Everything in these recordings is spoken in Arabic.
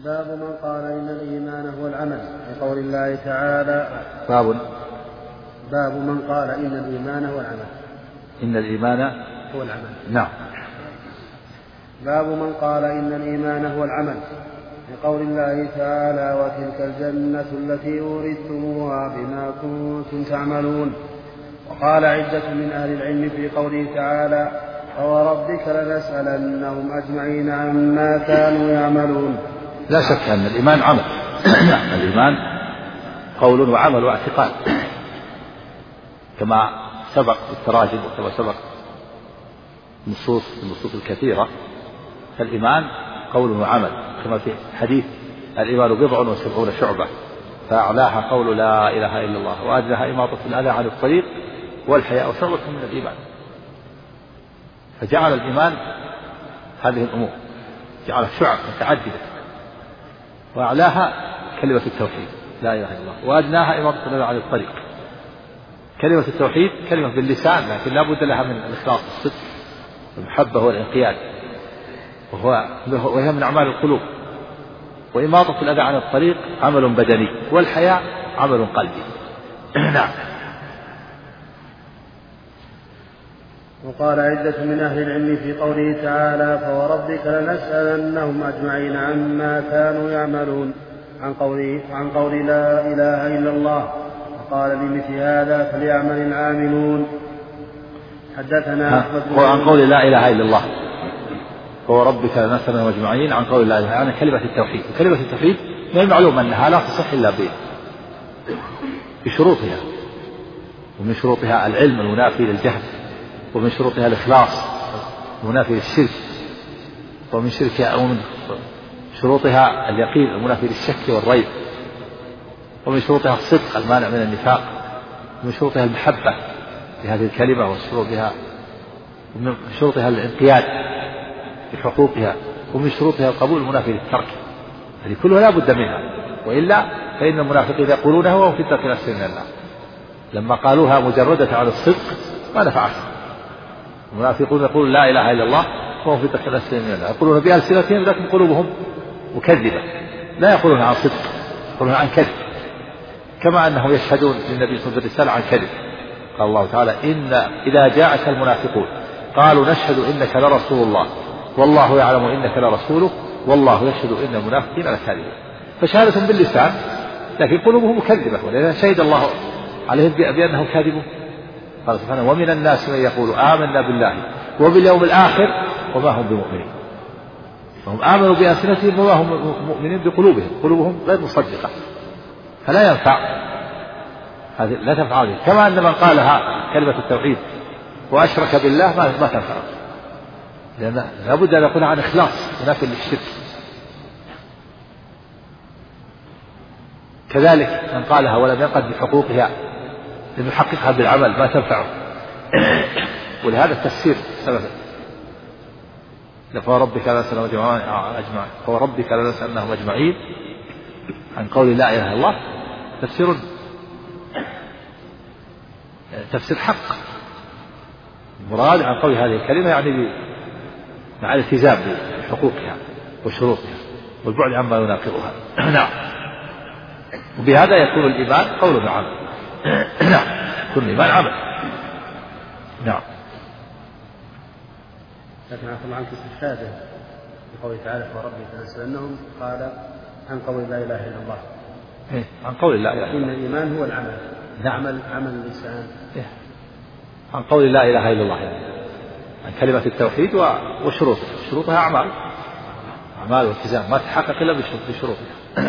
باب من قال إن الإيمان هو العمل لقول الله تعالى. باب من قال إن الإيمان هو العمل. إن الإيمان هو العمل. نعم. باب من قال إن الإيمان هو العمل لقول الله تعالى وتلك الجنة التي أورثتموها بما كنتم تعملون. وقال عدة من أهل العلم في قوله تعالى فوربك لنسألنهم أجمعين عما كانوا يعملون. لا شك أن الإيمان عمل. الإيمان قول وعمل واعتقاد كما سبق التراجم وكما سبق النصوص الكثيرة. فالإيمان قول وعمل كما في حديث الإيمان 70 شعبة فأعلاها قول لا إله إلا الله وأدناها إماطة الأذى عن الطريق والحياء شعبة من الإيمان. فجعل الإيمان هذه الأمور جعل شعب متعددة وأعلاها كلمة التوحيد لا إله إلا الله وأدناها إماطة الأذى عن الطريق. كلمة التوحيد كلمة باللسان لكن لا بد لها من الإخلاص والصدق والمحبة والانقياد وهي من أعمال القلوب. وإماطة الأذى عن الطريق عمل بدني والحياء عمل قلبي. نعم. وقال عدة من أهل العلم في قوله تعالى فوربك لنسألنهم أجمعين عما كانوا يعملون عن قول لا إله إلا الله. وقال لمثل هذا فليعمل العاملون. حدثنا عن قول لا إله إلا الله فوربك لنسألنهم أجمعين عن قول لا إله إلا الله كلمة التوحيد. وكلمة التوحيد من المعلوم أنها لا تصح إلا بشروطها ومن شروطها العلم المنافي للجهل ومن شروطها الإخلاص المنافي للشرك ومن شروطها اليقين المنافي للشك والريب ومن شروطها الصدق المانع من النفاق ومن شروطها المحبة لهذه الكلمة ومن شروطها الانقياد بحقوقها ومن شروطها القبول المنافي للترك. هذه كلها لا بد منها وإلا فإن المنافقين يقولونها وهم في الدرك الأسفل من النار. لما قالوها مجردة عن الصدق ما نفعتهم. المنافقون يقولون لا إله إلا الله وهم في الدرك الأسفل من النار يقولون بألسنتهم لكن قلوبهم مكذبة لا يقولون عن صدق يقولون عن كذب كما أنهم يشهدون للنبي صلى الله عليه وسلم عن كذب. قال الله تعالى إن إذا جاءك المنافقون قالوا نشهد إنك لرسول الله والله يعلم إنك لرسوله والله يشهد إن المنافقين لكاذبون. فشهادة باللسان لكن قلوبهم مكذبة ولذا شهد الله عليهم بأنهم كاذبون. قال سبحانه ومن الناس من يقول آمنا بالله وباليوم الآخر وما هم بمؤمنين. فهم آمنوا بألسنتهم وما هم مؤمنين بقلوبهم قلوبهم غير مصدقة فلا ينفع هذه لا تنفع هذه. كما أن من قالها كلمة التوحيد وأشرك بالله ما تنفع لأن لابد أن يكون عن إخلاص منافي للشرك. كذلك من قالها ولم ينقض بحقوقها لم يحققها بالعمل ما تنفعه. ولهذا التفسير سبب فوربك لنسألنهم أجمعين عن قول لا إله إلا الله تفسير حق. المراد عن قول هذه الكلمة يعني مع الالتزام بحقوقها وشروطها والبعد عما يناقضها. نعم. وبهذا يكون الإيمان قول وعمل. نعم. يكون الإيمان عمل. نعم. لكن عفوا عنك استشهاده بقوله تعالى وربك لنسألنهم قال عن قول لا إله إلا الله. عن قول لا إله إلا الله. إن الإيمان هو العمل. نعم. عمل اللسان. عن قول لا إله إلا الله يعني عن كلمة التوحيد وشروطها أعمال والتزام ما تحقق إلا بشروطها.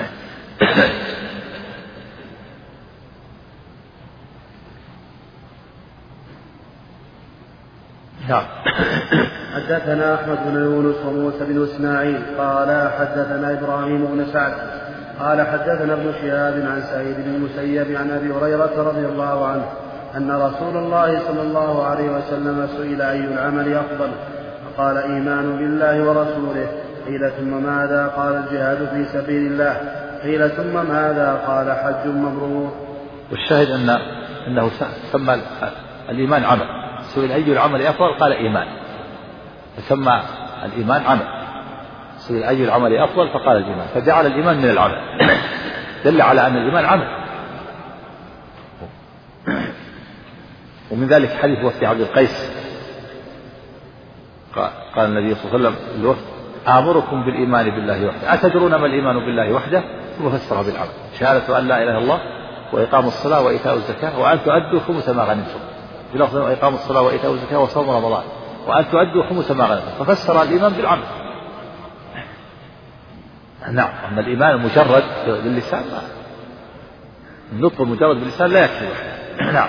نعم. حدثنا أحمد بن يونس وموسى بن إسماعيل قال حدثنا إبراهيم بن سعد قال حدثنا ابن شهاب عن سعيد بن المسيب عن أبي هريرة رضي الله عنه أن رسول الله صلى الله عليه وسلم سئل أي العمل أفضل فقال إيمان بالله ورسوله. قيل ثم ماذا؟ قال الجهاد في سبيل الله. قيل ثم ماذا؟ قال حج مبرور. والشاهد أنه سمى الإيمان عمل. سئل أي العمل أفضل قال إيمان فسمى الإيمان عمل. أي العمل أفضل؟ فقال الإيمان، فجعل الإيمان من العمل، دل على أن الإيمان عمل. ومن ذلك حديث وفد عبد القيس، قال النبي صلى الله عليه وسلم للوفد: آمركم بالإيمان بالله وحده، أتدرون ما الإيمان بالله وحده؟ ثم فسرها بالعمل: شهادة أن لا إله إلا الله، وإقام الصلاة، وإيتاء الزكاة، وأن تؤدوا خمس ما غنمتم، بلفظ وإقام الصلاة وإيتاء الزكاة وصوم رمضان، وأن تؤدوا خمس ما غنمتم، ففسر الإيمان بالعمل. نعم. أما الإيمان المجرد باللسان، النطق المجرد باللسان لا يكفي. نعم.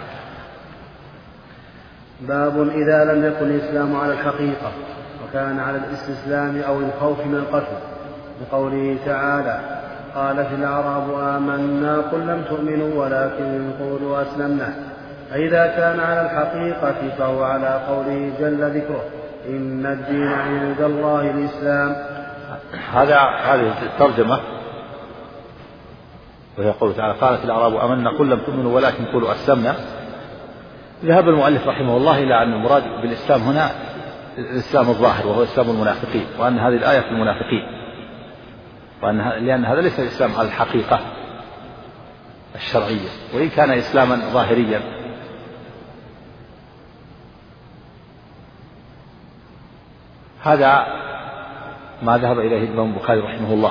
باب إذا لم يكن الإسلام على الحقيقة وكان على الاستسلام أو الخوف من القتل، بقوله تعالى: قالت الأعراب آمنا قل لم تؤمنوا ولكن قولوا أسلمنا. فإذا كان على الحقيقة فهو على قوله جل ذكره: إن الدين عند الله الإسلام. هذه الترجمة، وهي قوله تعالى: قالت الأعراب آمنا قل لم تؤمنوا ولكن قولوا أسلمنا. ذهب المؤلف رحمه الله إلى أن المراد بالإسلام هنا الإسلام الظاهر، وهو إسلام المنافقين، وأن هذه الآية في المنافقين، لأن هذا ليس الإسلام على الحقيقة الشرعية، وإن كان إسلاما ظاهريا. هذا ما ذهب إليه الإمام البخاري رحمه الله.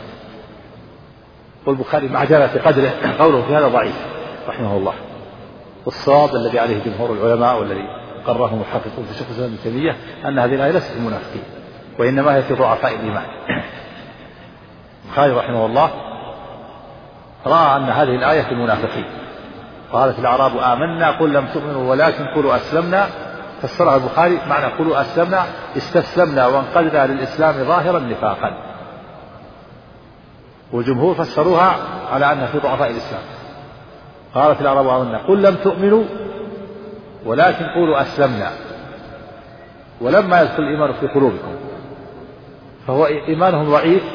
والبخاري مع جلالة قدره قوله في هذا ضعيف رحمه الله. والصواب الذي عليه جمهور العلماء والذي قرره محققون في شيخ الإسلام ابن تيمية أن هذه الآية ليست في المنافقين، وإنما هي في ضعفاء الإيمان. البخاري رحمه الله رأى أن هذه الآية في المنافقين. قالت الأعراب آمنا قل لم تؤمنوا ولكن قولوا أسلمنا، فسرها البخاري معنى قولوا أسلمنا استسلمنا وانقدنا للإسلام ظاهرا نفاقا، والجمهور فسروها على أنها في ضعفاء الإسلام. قالت الأعراب آمنا قل لم تؤمنوا ولكن قولوا أسلمنا، ولما يدخل الإيمان في قلوبكم، فهو إيمانهم ضعيف.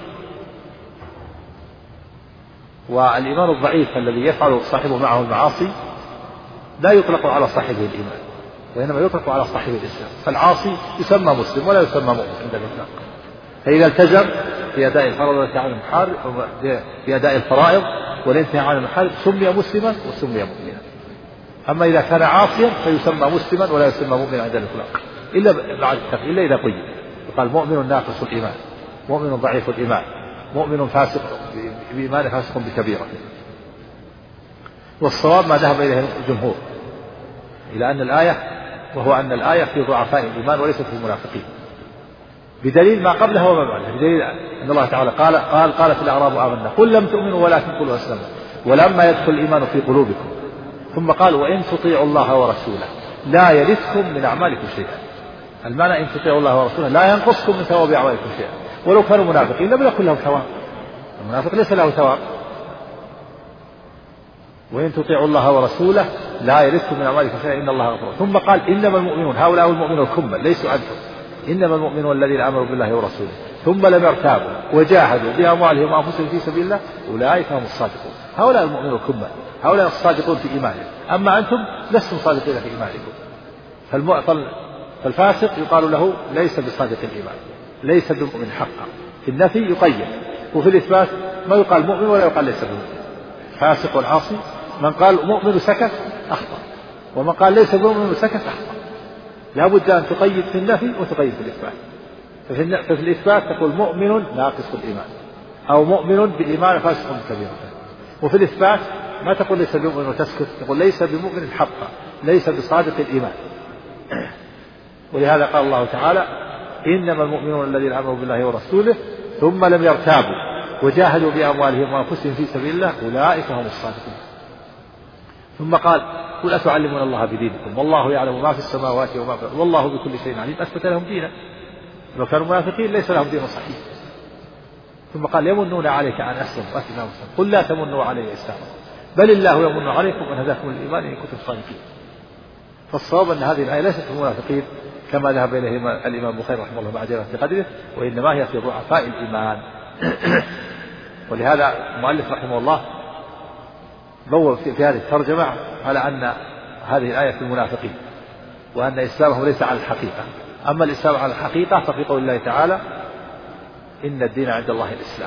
والإيمان الضعيف الذي يفعل صاحبه معه المعاصي لا يطلق على صاحبه الإيمان، وإنما يطلق على صاحبه الإسلام. فالعاصي يسمى مسلم ولا يسمى مؤمن عند الإطلاق، فإذا التزم في أداء الفرائض والانتهاء عن المحارم سمي مسلما وسمي مؤمنا. أما إذا كان عاصيا فيسمى مسلما ولا يسمى مؤمنا عند الإطلاق، إلا إذا قيد، يقال مؤمن ناقص الإيمان، مؤمن ضعيف الإيمان، مؤمن فاسق بإيمان فاسق بكبيرة. والصواب ما ذهب إليه الجمهور إلى أن الآية، وهو أن الآية في ضعفاء الإيمان وليست في المنافقين، بدليل ما قبلها وما بعدها. بدليل أن الله تعالى قالت الأعراب آمنا قل لم تؤمنوا ولكن قولوا أسلمنا ولما يدخل الإيمان في قلوبكم، ثم قال: وإن تطيعوا الله ورسوله لا يلدكم من أعمالكم شيئا. المعنى إن تطيعوا الله ورسوله لا ينقصكم من ثواب أعمالكم شيئا، ولو كانوا منافقين لم يكن لهم ثواب. المنافق ليس له ثواب. وإن تطيعوا الله ورسوله لا يلدكم من أعمالكم شيئا إن الله غفور. ثم قال: إنما المؤمنون، هؤلاء المؤمنون الكمل ليسوا أنتم، إنما المؤمنون الذين آمنوا بالله ورسوله ثم لم يرتابوا وجاهدوا بأموالهم وأنفسهم في سبيل الله أولئك هم الصادقون. هؤلاء المؤمنون الكمل، هؤلاء الصادقون في إيمانهم. أما أنتم لستم صادقين في إيمانكم. فالفاسق يقال له ليس بصادق الإيمان، ليس بمؤمن حقا. في النفي يقيد، وفي الإثبات ما يقال مؤمن ولا يقال ليس بمؤمن. فاسق والعاصي من قال مؤمن سكت أخطأ، ومن قال ليس بمؤمن سكت أخطأ. لا بد أن تقيد في النفي وتقيد في الإثبات. ففي الإثبات تقول مؤمن ناقص الإيمان، أو مؤمن بالإيمان فاسق كبير. وفي الإثبات ما تقول ليس بمؤمن وتسكت، تقول ليس بمؤمن حقا، ليس بصادق الإيمان. ولهذا قال الله تعالى: إنما المؤمنون الذين آمنوا بالله ورسوله ثم لم يرتابوا وجاهدوا بأموالهم وأنفسهم في سبيل الله أولئك هم الصادقون. ثم قال: قل أتعلمون الله بدينكم والله يعلم ما في السماوات وما في الأرض والله بكل شيء عليم. أثبت لهم دينا، لو كانوا منافقين ليس لهم دين صحيح. ثم قال: يمنون عليك أن أسلموا وأتنا مسلم قل لا تمنوا علي إسلامكم بل الله يمن عليكم أن هداكم الإيمان إن كنتم صادقين. فالصواب أن هذه الآية ليست في المنافقين كما ذهب إليه الإمام البخاري رحمه الله مع جلالة قدره، وإنما هي في ضعفاء الإيمان. ولهذا المؤلف رحمه الله بوّب في هذه الترجمة على أن هذه الآية في المنافقين، وأن إسلامهم ليس على الحقيقة. أما الإسلام على الحقيقة ففي قول الله تعالى: إن الدين عند الله الإسلام.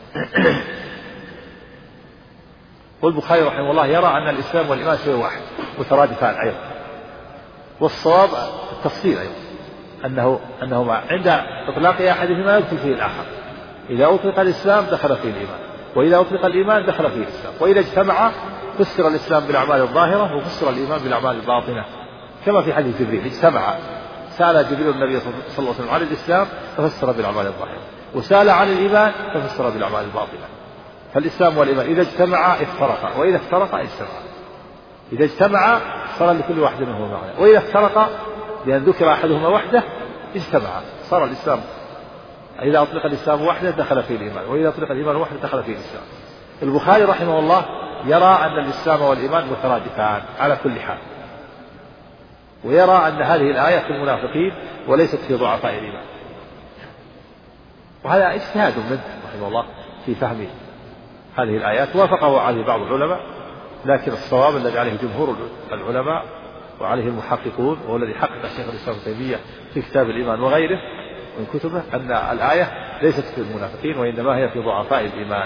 والبخاري رحمه الله يرى أن الإسلام والإيمان شيء واحد مترادفان أيضا، والصواب التفصيل أيضا أنهما عند إطلاق أحدهما يدخل فيه الآخر. إذا أطلق الإسلام دخل فيه الإيمان، وإذا أطلق الإيمان دخل فيه الإسلام، وإذا اجتمع فسر الإسلام بالأعمال الظاهرة وفسر الإيمان بالأعمال الباطنة، كما في حديث جبريل اجتمع. سأل جبريل النبي صلى الله عليه وسلم عن الإسلام ففسر بالأعمال الظاهرة، وسأل عن الإيمان ففسر بالأعمال الباطنة. فالإسلام والإيمان إذا اجتمعا افترقا، وإذا افترقا اجتمعا. إذا اجتمعا صار لكل واحد منهما معنى، وإذا افترقا لأن ذكر أحدهما وحده اجتمعا صار الإسلام. إذا أطلق الإسلام وحده دخل فيه الإيمان، وإذا أطلق الإيمان وحده دخل فيه الإسلام. البخاري رحمه الله يرى أن الإسلام والإيمان مترادفان على كل حال، ويرى أن هذه الآية في المنافقين وليست في ضعفاء الإيمان، وهذا اجتهاد منه رحمه الله في فهم هذه الآيات، وافقه عليه بعض العلماء، لكن الصواب الذي عليه جمهور العلماء وعليه المحققون، والذي حقق الشيخ الإسلام ابن تيمية في كتاب الإيمان وغيره من كتبه، أن الآية ليست في المنافقين وإنما هي في ضعفاء الإيمان.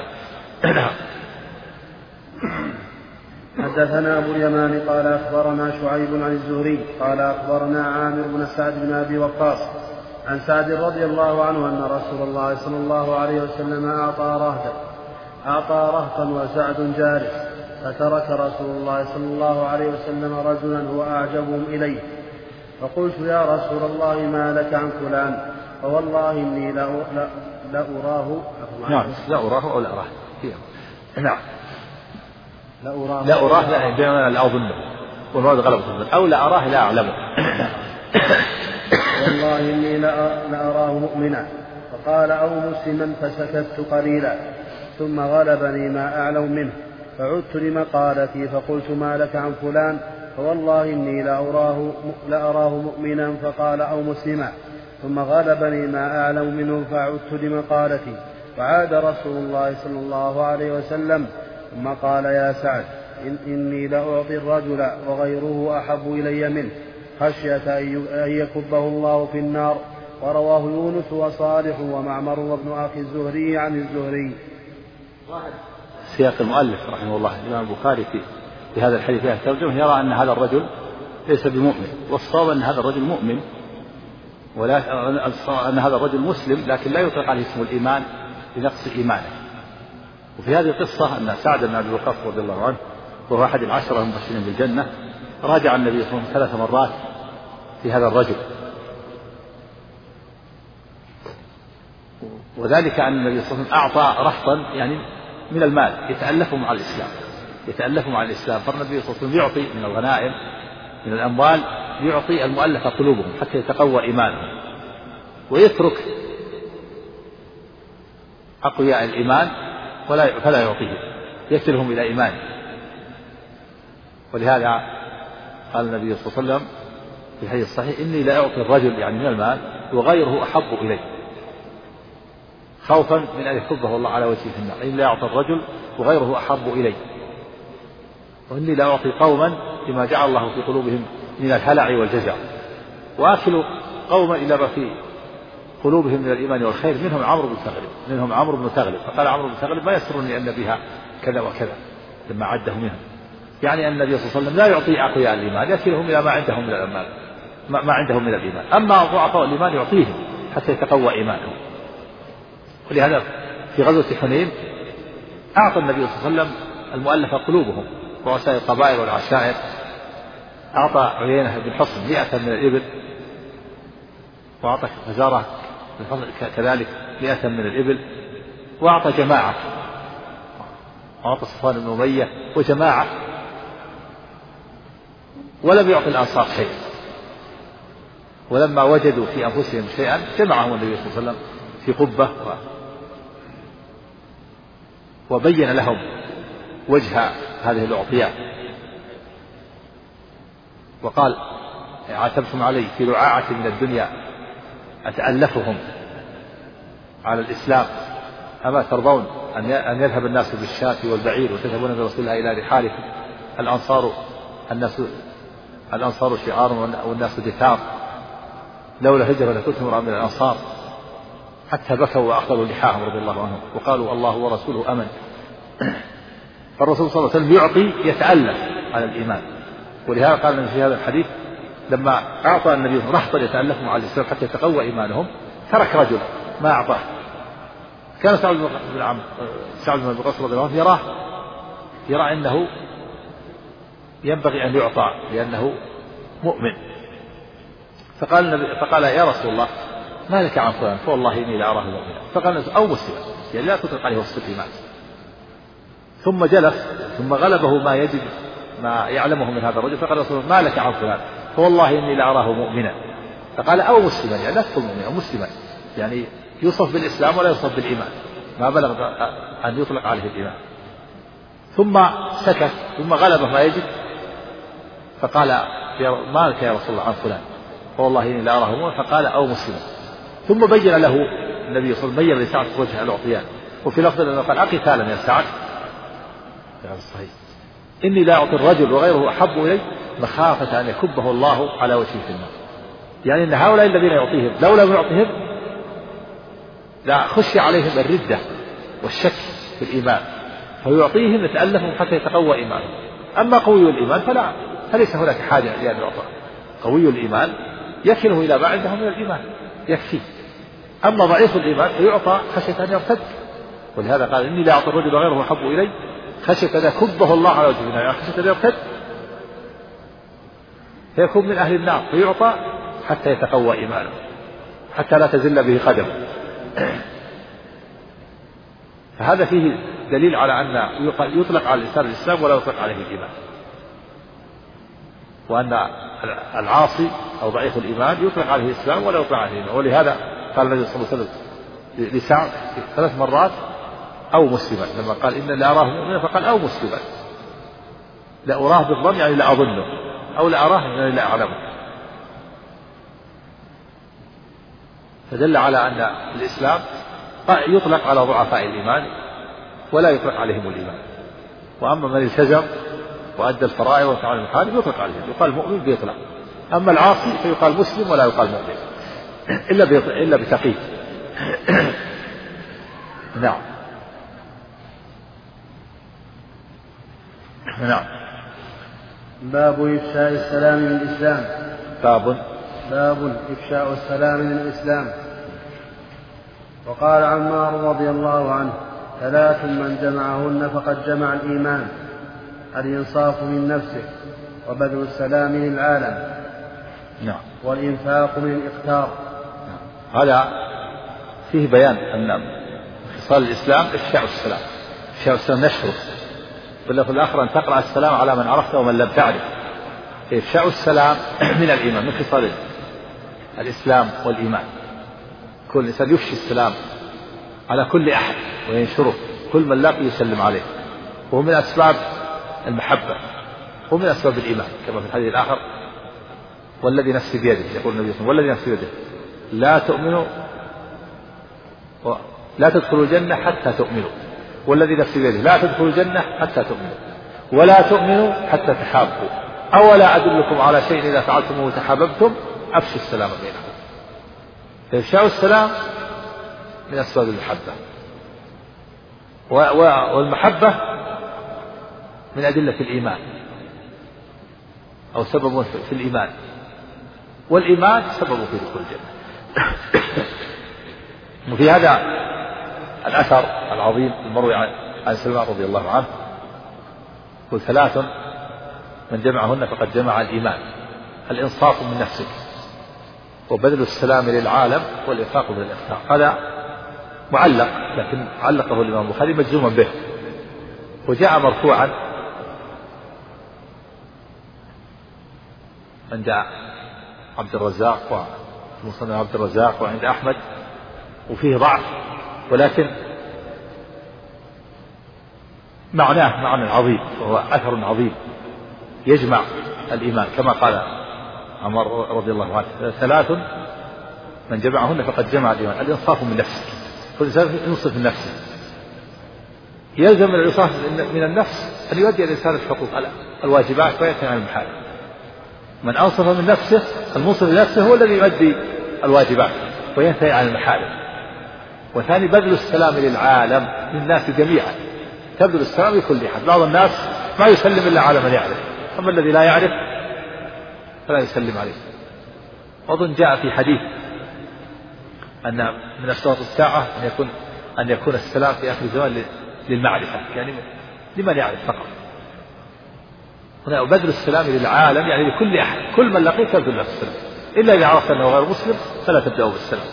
حدثنا أبو اليمان قال أخبرنا شعيب عن الزهري قال أخبرنا عامر بن سعد بن أبي وقاص عن سعد رضي الله عنه أن رسول الله صلى الله عليه وسلم أعطى رهطا وسعد جالس، فترك رسول الله صلى الله عليه وسلم رجلا هو أعجبهم إليه، فقلت يا رسول الله ما لك عن فلان؟ فوالله إني لأراه. نعم لا أراه أو لا أراه. نعم لا أراه لا أظنه، والمراد غلبة، أو لا أراه لا أعلمه. والله إني لأراه مؤمنا. فقال أو مسلما، فسكت قليلا ثم غلبني ما أعلم منه، فعدت لمقالتي فقلت ما لك عن فلان؟ فوالله إني لأراه مؤمنا. فقال أو مسلما، ثم غلبني ما أعلم منه، فعدت لمقالتي. وعاد رسول الله صلى الله عليه وسلم ثم قال يا سعد إني لأعطي الرجل وغيره أحب إلي منه، خشية أن يكبه الله في النار. ورواه يونس وصالح ومعمر وابن أخي الزهري عن الزهري. سياق المؤلف رحمه الله الإمام البخاري في هذا الحديث في الترجمة يرى أن هذا الرجل ليس بمؤمن، والصواب أن هذا الرجل مؤمن، أن هذا الرجل مسلم، لكن لا يطلق عليه اسم الإيمان لنقص إيمانه. وفي هذه القصة أن سعد بن أبي وقاص رضي الله عنه وهو أحد العشرة المبشرين بالجنة راجع النبي صلى الله عليه وسلم 3 مرات في هذا الرجل، وذلك أن النبي صلى الله عليه وسلم أعطى رهطا يعني من المال يتألفهم على الإسلام. فالنبي صلى الله عليه وسلم يعطي من الغنائم من الأموال، يعطي المؤلف قلوبهم حتى يتقوى إيمانهم، ويترك أقوياء الإيمان فلا يعطيهم، يكلهم إلى إيمانه. ولهذا قال النبي صلى الله عليه وسلم في الحديث الصحيح إني لا أعطي الرجل يعني من المال وغيره أحب إليه، خوفا من أن يكبه الله على وجهه في النار. إني لا أعطي الرجل وغيره أحب إليه، وإني لا أعطي قوما بما جعل الله في قلوبهم من الهلع والجزع، وآكل قوما إلى ما في قلوبهم من الإيمان والخير، منهم عمرو بن ثغلب. فقال عمرو بن ثغلب ما يسرني أن بها كذا وكذا لما عده منهم، يعني أن النبي صلى الله عليه وسلم لا يعطي أقوياء الإيمان، يكلهم إلى ما عندهم من الإيمان. أما ضعفاء الإيمان يعطيهم حتى يتقوى إيمانهم. ولهذا في غزوة حنين أعطى النبي صلى الله عليه وسلم المؤلف قلوبهم رؤساء القبائل والعشائر، أعطى عيينة بن حصن 100 من الإبل، وأعطى فزارة كذلك 100 من الإبل، وأعطى جماعة، أعطى صفوان بن أمية وجماعة، ولم يعطي الأنصار شيء. ولما وجدوا في أنفسهم شيئا جمعهم النبي صلى الله عليه وسلم في قبة وبين لهم وجه هذه الأعطيات، وقال عاتبتم علي في رعاعة من الدنيا أتألفهم على الإسلام، أما ترضون أن يذهب الناس بالشاة والبعير وتذهبون برسول الله إلى رحالكم؟ الأنصار شعار والناس دثار، لولا هجرة لكنت امرأ من الأنصار. حتى بكوا وأخذوا لحاهم رضي الله عنهم وقالوا الله ورسوله أمن. فالرسول صلى الله عليه وسلم يعطي يتألف على الإيمان. ولهذا قال النبي في هذا الحديث لما أعطى النبي رهطا يتألفهم على الإسلام حتى يتقوى إيمانهم ترك رجل ما أعطاه. كان سعد بن وقاص رضي الله عنه يرى أنه ينبغي أن يعطى لأنه مؤمن. فقال يا رسول الله ما لك عن فلان فوالله إني لأراه مؤمنا. فقال أو مسلما يعني لا تطلق عليه وصف الإيمان. ثم جلس ثم غلبه ما يعلمه من هذا الرجل. فقال رسول الله ما لك عن فلان فوالله إني لأراه مؤمنا. فقال أو مسلما يعني لا تقل مؤمنا مسلما يعني يوصف بالإسلام ولا يوصف بالإيمان ما بلغ أن يطلق عليه الإيمان. ثم سكت ثم غلبه ما يجد فقال ما لك يا رسول الله عن فلان فوالله إني لأراه مؤمنا. فقال أو مسلما. ثم بين له النبي صلى الله عليه وسلم بين لسعد وجه الأعطيان. وفي لفظ أنه قال أقتالا يا سعد صحيح إني لا أعطي الرجل وغيره أحب إلي مخافة أن يكبه الله على وجهه في النار. يعني أن هؤلاء الذين يعطيهم لو لم يعطيهم لا خشي عليهم الردة والشك في الإيمان فيعطيهم يتألفهم حتى يتقوى إيمانهم. أما قوي الإيمان فليس هناك حاجة لأن يعطى. قوي الإيمان يكله إلى ما عنده من الإيمان يكفي. أما ضعيف الإيمان فيعطى خشية أن يرتد. ولهذا قال إني لا أعطي الرجل وغيره أحب إلي خشية أن يكبه الله على وجهه النار خشية أن يرتد فيكون من أهل النار فيعطى حتى يتقوى إيمانه حتى لا تزل به قدمه. فهذا فيه دليل على أن يطلق على الإنسان الإسلام ولا يطلق عليه الإيمان وأن العاصي أو ضعيف الإيمان يطلق عليه الإسلام ولا يطلق عليه الإيمان. ولهذا قال النبي صلى الله عليه وسلم لسعد 3 مرات أو مسلما لما قال إن لا أراه مؤمنا فقال أو مسلما. لا أراه بالظن يعني لا أظنه أو لا أراه يعني لا أعلمه. فدل على أن الإسلام يطلق على ضعفاء الإيمان ولا يطلق عليهم الإيمان. وأما من التزم وأدى الفرائض وفعل المحارم يطلق عليه يقال مؤمن بيطلق. أما العاصي فيقال مسلم ولا يقال مؤمن إلا بتقييد. نعم. باب إفشاء السلام من الإسلام. باب إفشاء السلام من الإسلام. وقال عمار رضي الله عنه 3 من جمعهن فقد جمع الإيمان الإنصاف من نفسه وبذل السلام للعالم والإنفاق من الإقتار. هذا فيه بيان أن خصال الإسلام إفشاء السلام. إفشاء السلام نشره باللفظ الآخر أن تقرأ السلام على من عرفت ومن لم تعرف. إفشاء السلام من الإيمان من خصال الإسلام والإيمان. كل إنسان يفشي السلام على كل أحد وينشره كل من لاقي يسلم عليه وهو من أسباب المحبة ومن أسباب الإيمان كما في الحديث الآخر والذي نفسي بيده يقول النبي صلى الله عليه وسلم والذي نفسي بيده لا تدخلوا الجنة حتى تؤمنوا والذي نفسي بيده لا تدخلوا الجنة حتى تؤمنوا ولا تؤمنوا حتى تحابوا أولا أدلكم على شيء إذا فعلتموه تحاببتم أفشوا السلام بينكم. فإفشاء السلام من أسباب المحبة والمحبة من أدلة الإيمان أو سبب في الإيمان والإيمان سبب في دخول الجنة. وفي هذا الأثر العظيم المروي عن سلمان رضي الله عنه يقول 3 من جمعهن فقد جمع الإيمان الإنصاف من نفسك وبذل السلام للعالم والإنفاق من الإقتار. هذا معلق لكن علقه الإمام البخاري مجزوما به وجاء مرفوعا عند عبد الرزاق ومصنف عبد الرزاق وعند أحمد وفيه ضعف ولكن معناه معنى عظيم وهو أثر عظيم يجمع الإيمان كما قال عمر رضي الله عنه 3 من جمعهن فقد جمع الإيمان الإنصاف من نفسه. كل إنسان ينصف من نفسه يلزم الإنصاف من النفس أن يؤدي الإنسان الحقوق الواجبات وينتهي عن المحارم. من أنصف من نفسه المنصف لنفسه هو الذي يؤدي الواجبات وينتهي عن المحارم. وثاني بذل السلام للعالم للناس جميعا، تبذل السلام لكل أحد. بعض الناس ما يسلم إلا على من يعرف، أما الذي لا يعرف فلا يسلم عليه. أظن جاء في حديث أن من أشراط الساعة أن يكون السلام في آخر الزمان للمعرفة، يعني لمن يعرف فقط. هنا بذل السلام للعالم يعني لكل أحد، كل من لقيت تبذل له السلام، إلا إذا عرفت أنه غير مسلم فلا تبدأه بالسلام.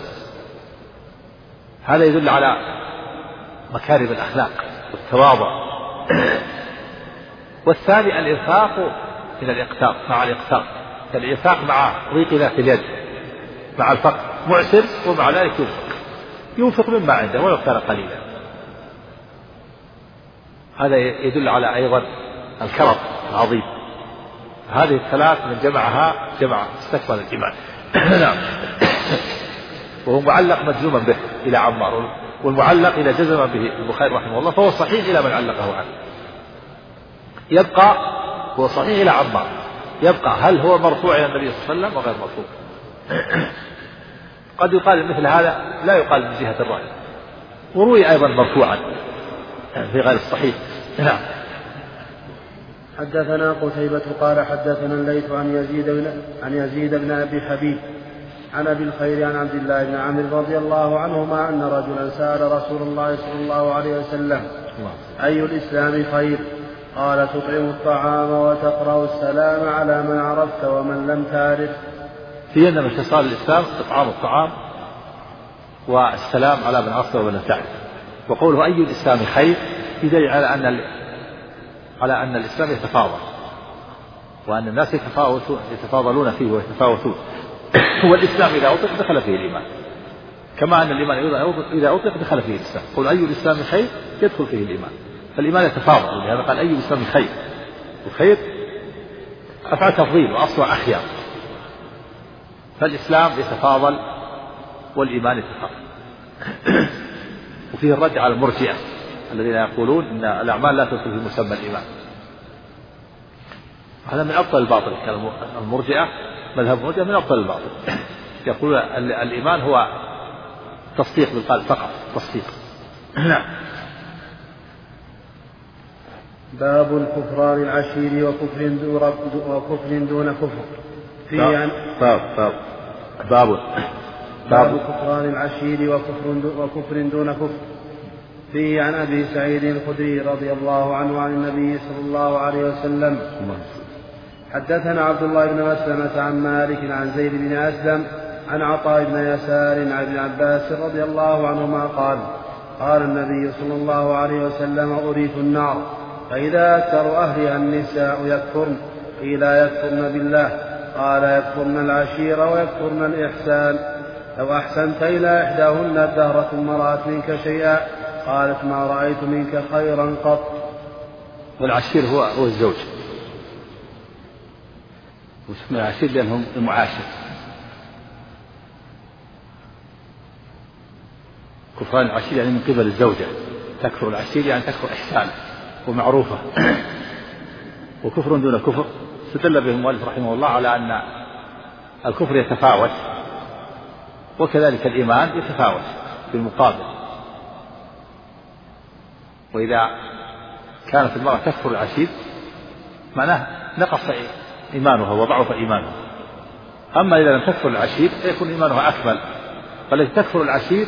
هذا يدل على مكارم الأخلاق والتواضع. والثاني الإنفاق من الإقتار مع الإقتار، الإنفاق مع ضيق ذات اليد مع الفقر، معسر ومع ذلك ينفق مما عنده ولو كان قليلا. هذا يدل على أيضا الكرم العظيم. هذه الثلاث من جمعها جمع استكمل الإيمان. نعم. وهو معلق مجزوما به إلى عمار، والمعلق إلى جزم به البخاري رحمه الله فهو صحيح إلى من علقه عنه. يبقى هو صحيح إلى عمار، يبقى هل هو مرفوع إلى النبي صلى الله عليه وسلم وغير مرفوع. قد يقال مثل هذا لا يقال من جهة الرأي، وروي أيضا مرفوعا في غير الصحيح. نعم. حدثنا قتيبة قال حدثنا الليث عن يزيد بن أبي حبيب عن أبي الخير عن عبد الله بن عمرو رضي الله عنهما أن رجلا سأل رسول الله صلى الله عليه وسلم أي الإسلام خير؟ قال تطعم الطعام وتقرأ السلام على من عرفت ومن لم تعرف. في أن من خصال الإسلام إطعام الطعام والسلام على من عرفت ومن لم تعرف. وقوله أي الإسلام خير يدل على أن الإسلام يتفاضل، وأن الناس يتفاضلون فيه ويتفاوتون. والإسلام إذا أطلق دخل فيه الإيمان، كما أن الإيمان إذا أطلق دخل فيه الإسلام. قل أي الإسلام خير يدخل فيه الإيمان، فالإيمان يتفاضل. لهذا قال أي الإسلام خير، الخير أفعل تفضيل وأصلع أخيار، فالإسلام يتفاضل والإيمان يتفاضل. وفيه الرد على المرجئة الذين يقولون أن الأعمال لا تدخل في مسمى الإيمان. هذا من أبطل الباطل. كان المرجئة مذهب المرجئة من أبطل الباطل. يقول الإيمان هو تصديق بالقلب فقط، تصديق. نعم. باب الكفران العشير وكفر دون كفر. باب كفران العشير وكفر دون كفر. فيه عن أبي سعيد الخدري رضي الله عنه عن النبي صلى الله عليه وسلم. حدثنا عبد الله بن مسلمة عن مالك عن زيد بن أسلم عن عطاء بن يسار عن ابن عباس رضي الله عنهما قال النبي صلى الله عليه وسلم أريت النار فإذا أكثر أهلها النساء يكفرن. قيل يكفرن بالله؟ قال يكفرن العشير ويكفرن الإحسان. لو أحسنت إلى إحداهن الدهر ثم رأت منك شيئا قالت ما رأيت منك خيرا قط. والعشير هو الزوج، واسم العشير لأنهم المعاشر. كفران العشير يعني من قبل الزوجة، تكفر العشير يعني تكفر إحسان ومعروفة. وكفر دون كفر استدل به المؤلف رحمه الله على أن الكفر يتفاوت، وكذلك الإيمان يتفاوت بالمقابل. وإذا كانت المرأة تكفر العشير معناه نقص إيمانها وضعف إيمانها. أما إذا لم تكفر العشير فيكون إيمانها أكمل، فالتي تكفر العشير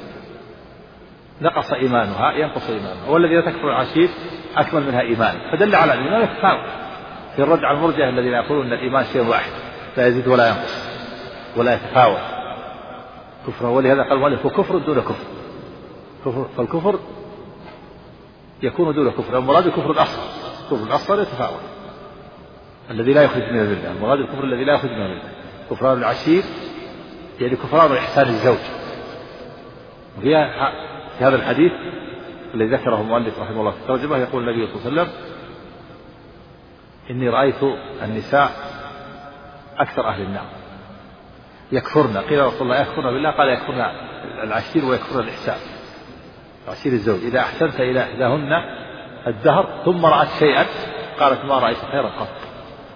نقص إيمانها ينقص إيمانها، والذي لا تكفر العشير أكمل منها إيمان. فدل على الإيمان يتفاوت. في الرد على المرجئة الذين يقولون أن الإيمان شيء واحد لا يزيد ولا ينقص ولا يتفاوت كفره. ولهذا قال المؤلف كفر دون كفر. فالكفر يكون دون كفر. المراد الكفر الأصغر، الكفر الأصغر يتفاوت الذي لا يخرج من الملة. المراد الكفر الذي لا يخرج من الملة. كفران العشير يعني كفران إحسان الزوج. في هذا الحديث الذي ذكره المؤلف رحمه الله في الترجمة يقول النبي صلى الله عليه وسلم إني رأيت النساء أكثر أهل النار يكفرن. قيل رسول الله يكفرن بالله؟ قال يكفرن العشير ويكفرن الإحسان. عشير الزوج إذا أحسنت إلى إحداهن الدهر ثم رأت شيئا قالت ما رأيت خيرا قط،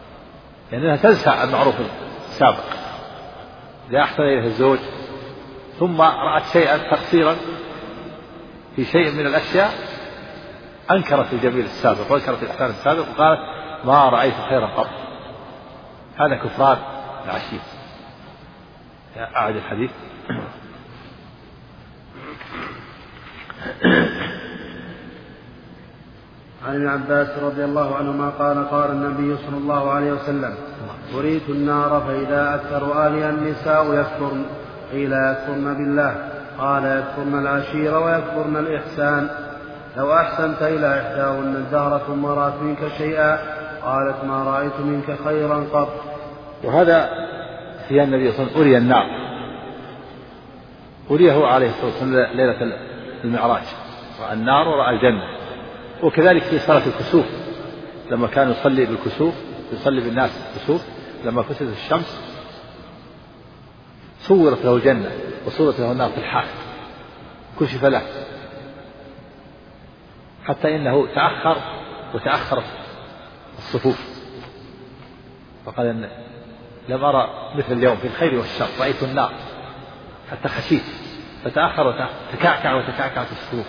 لأنها تنسى المعروف السابق. إذا أحسن إليها الزوج ثم رأت شيئا تقصيرا في شيء من الأشياء أنكرت الجميل السابق وأنكرت الإحسان السابق وقالت ما رأيت خيرا قط. هذا كفران العشير. أعد الحديث. عن ابن عباس رضي الله عنهما قال قال النبي صلى الله عليه وسلم أريت النار فإذا أكثر أهلها النساء يكفرن قيل يكفرن بالله قال يكفرن العشير ويكفرن الإحسان لو أحسنت إلى إحداهن الدهر ثم رأت منك شيئا قالت ما رأيت منك خيرا قط. وهذا في النبي صلى الله عليه وسلم أري النار، أريه عليه الصلاة والسلام ليلة المعراج، رأى النار ورأى الجنة. وكذلك في صلاة الكسوف لما كان يصلي بالكسوف، يصلي بالناس بالكسوف، لما كسفت الشمس صورت له الجنة وصورت له النار في الحال، كشف له حتى إنه تأخر وتأخرت الصفوف، فقال إن لم أرى مثل اليوم في الخير والشر، رأيت النار حتى خشيت فتأخر وتكعكع وتكعكعت الصفوف.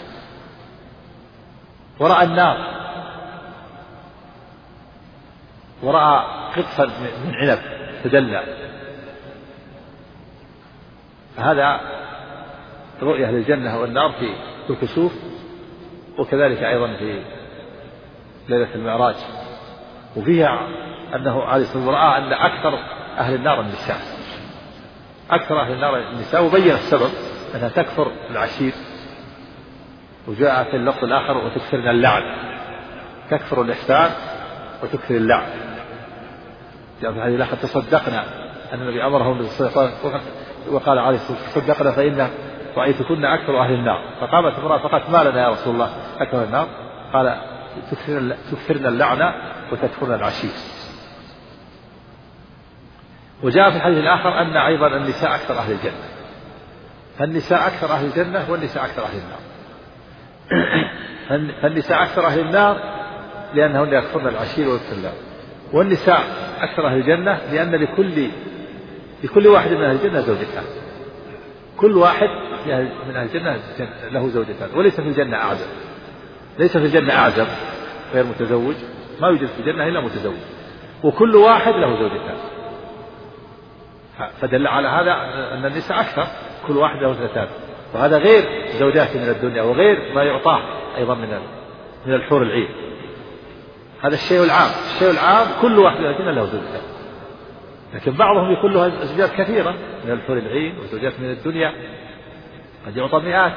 ورأى النار ورأى قطفا من عنب تدلى. فهذا رؤية للجنة والنار في الكسوف، وكذلك أيضا في ليلة المعراج. وفيها أنه عليه الصلاة والسلام رأى أن أكثر أهل النار النساء، أكثر أهل النار النساء، وبين السبب أنها تكفر العشير. وجاء في اللفظ الآخر وتكثرن اللعن، تكفر الإحسان وتكثر اللعن. جاء في هذه الآخر تصدقنا أن النبي أمرهم بالصدقة وقال عليه الصلاة والسلام تصدقنا فإن رأيتكن أكثر أهل النار. فقامت امرأة فقالت ما لنا يا رسول الله أكثر النار؟ قال تكثرن اللعنة وتكفرن العشير. وجاء في الحديث الآخر أن أيضا النساء أكثر أهل الجنة، فالنساء أكثر أهل الجنة والنساء أكثر أهل النار. فالنساء أكثر أهل النار لأنهن يكفرن العشير ويكفرن اللعن، والنساء أكثر أهل الجنة لأن لكل واحد من أهل الجنة زوجتان، كل واحد من أهل الجنة له زوجتان، وليس في الجنة أعزب، ليس في الجنة أعزب غير متزوج، ما يوجد في الجنة إلا متزوج، وكل واحد له زوجتان. فدل على هذا أن النساء أكثر، كل واحد له زوجتان، وهذا غير زوجات من الدنيا وغير ما يعطاه أيضا من الحور العين. هذا الشيء العام، الشيء العام كل واحد من الجنة له زوجتان، لكن بعضهم يكون له زوجات كثيرة من الحور العين وزوجات من الدنيا قد يعطى مئات،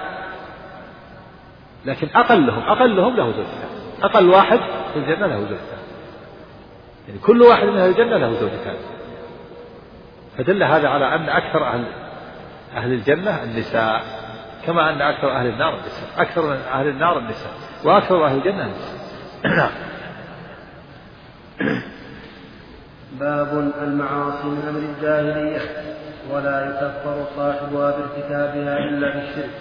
لكن أقلهم له زوجتان، أقل واحد في الجنة له زوجتان، يعني كل واحد من الجنة له زوجتان. فدل هذا على أن أكثر أهل الجنة النساء، كما أن أكثر أهل النار النساء، أكثر أهل النار النساء وأكثر أهل الجنة النساء. باب المعاصي من أمر الجاهلية ولا يكفر صاحبها بارتكابها إلا بالشرك.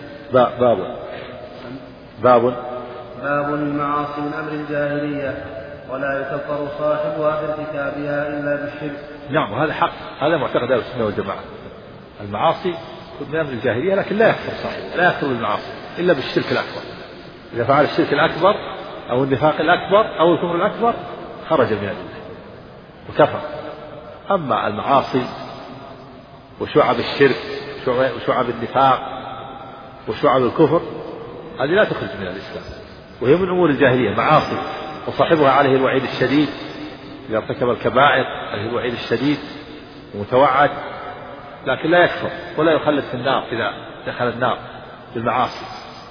باب المعاصي من أمر الجاهلية ولا يكفر صاحبها بارتكابها إلا بالشرك. نعم، وهذا حق، هذا معتقد أهل السنة والجماعة. المعاصي من أمر الجاهلية، لكن لا يكفر صاحبها، لا يكفر بالمعاصي إلا بالشرك الأكبر. إذا فعل الشرك الأكبر أو النفاق الأكبر أو الكفر الأكبر خرج من الملة وكفر. أما المعاصي وشعب الشرك وشعب النفاق وشعب الكفر هذه لا تخرج من الإسلام، وهي من أمور الجاهلية معاصي، وصاحبها عليه الوعيد الشديد إذا ارتكب الكبائر، عليه الوعيد الشديد ومتوعد، لكن لا يكفر ولا يخلد في النار إذا دخل النار بالمعاصي،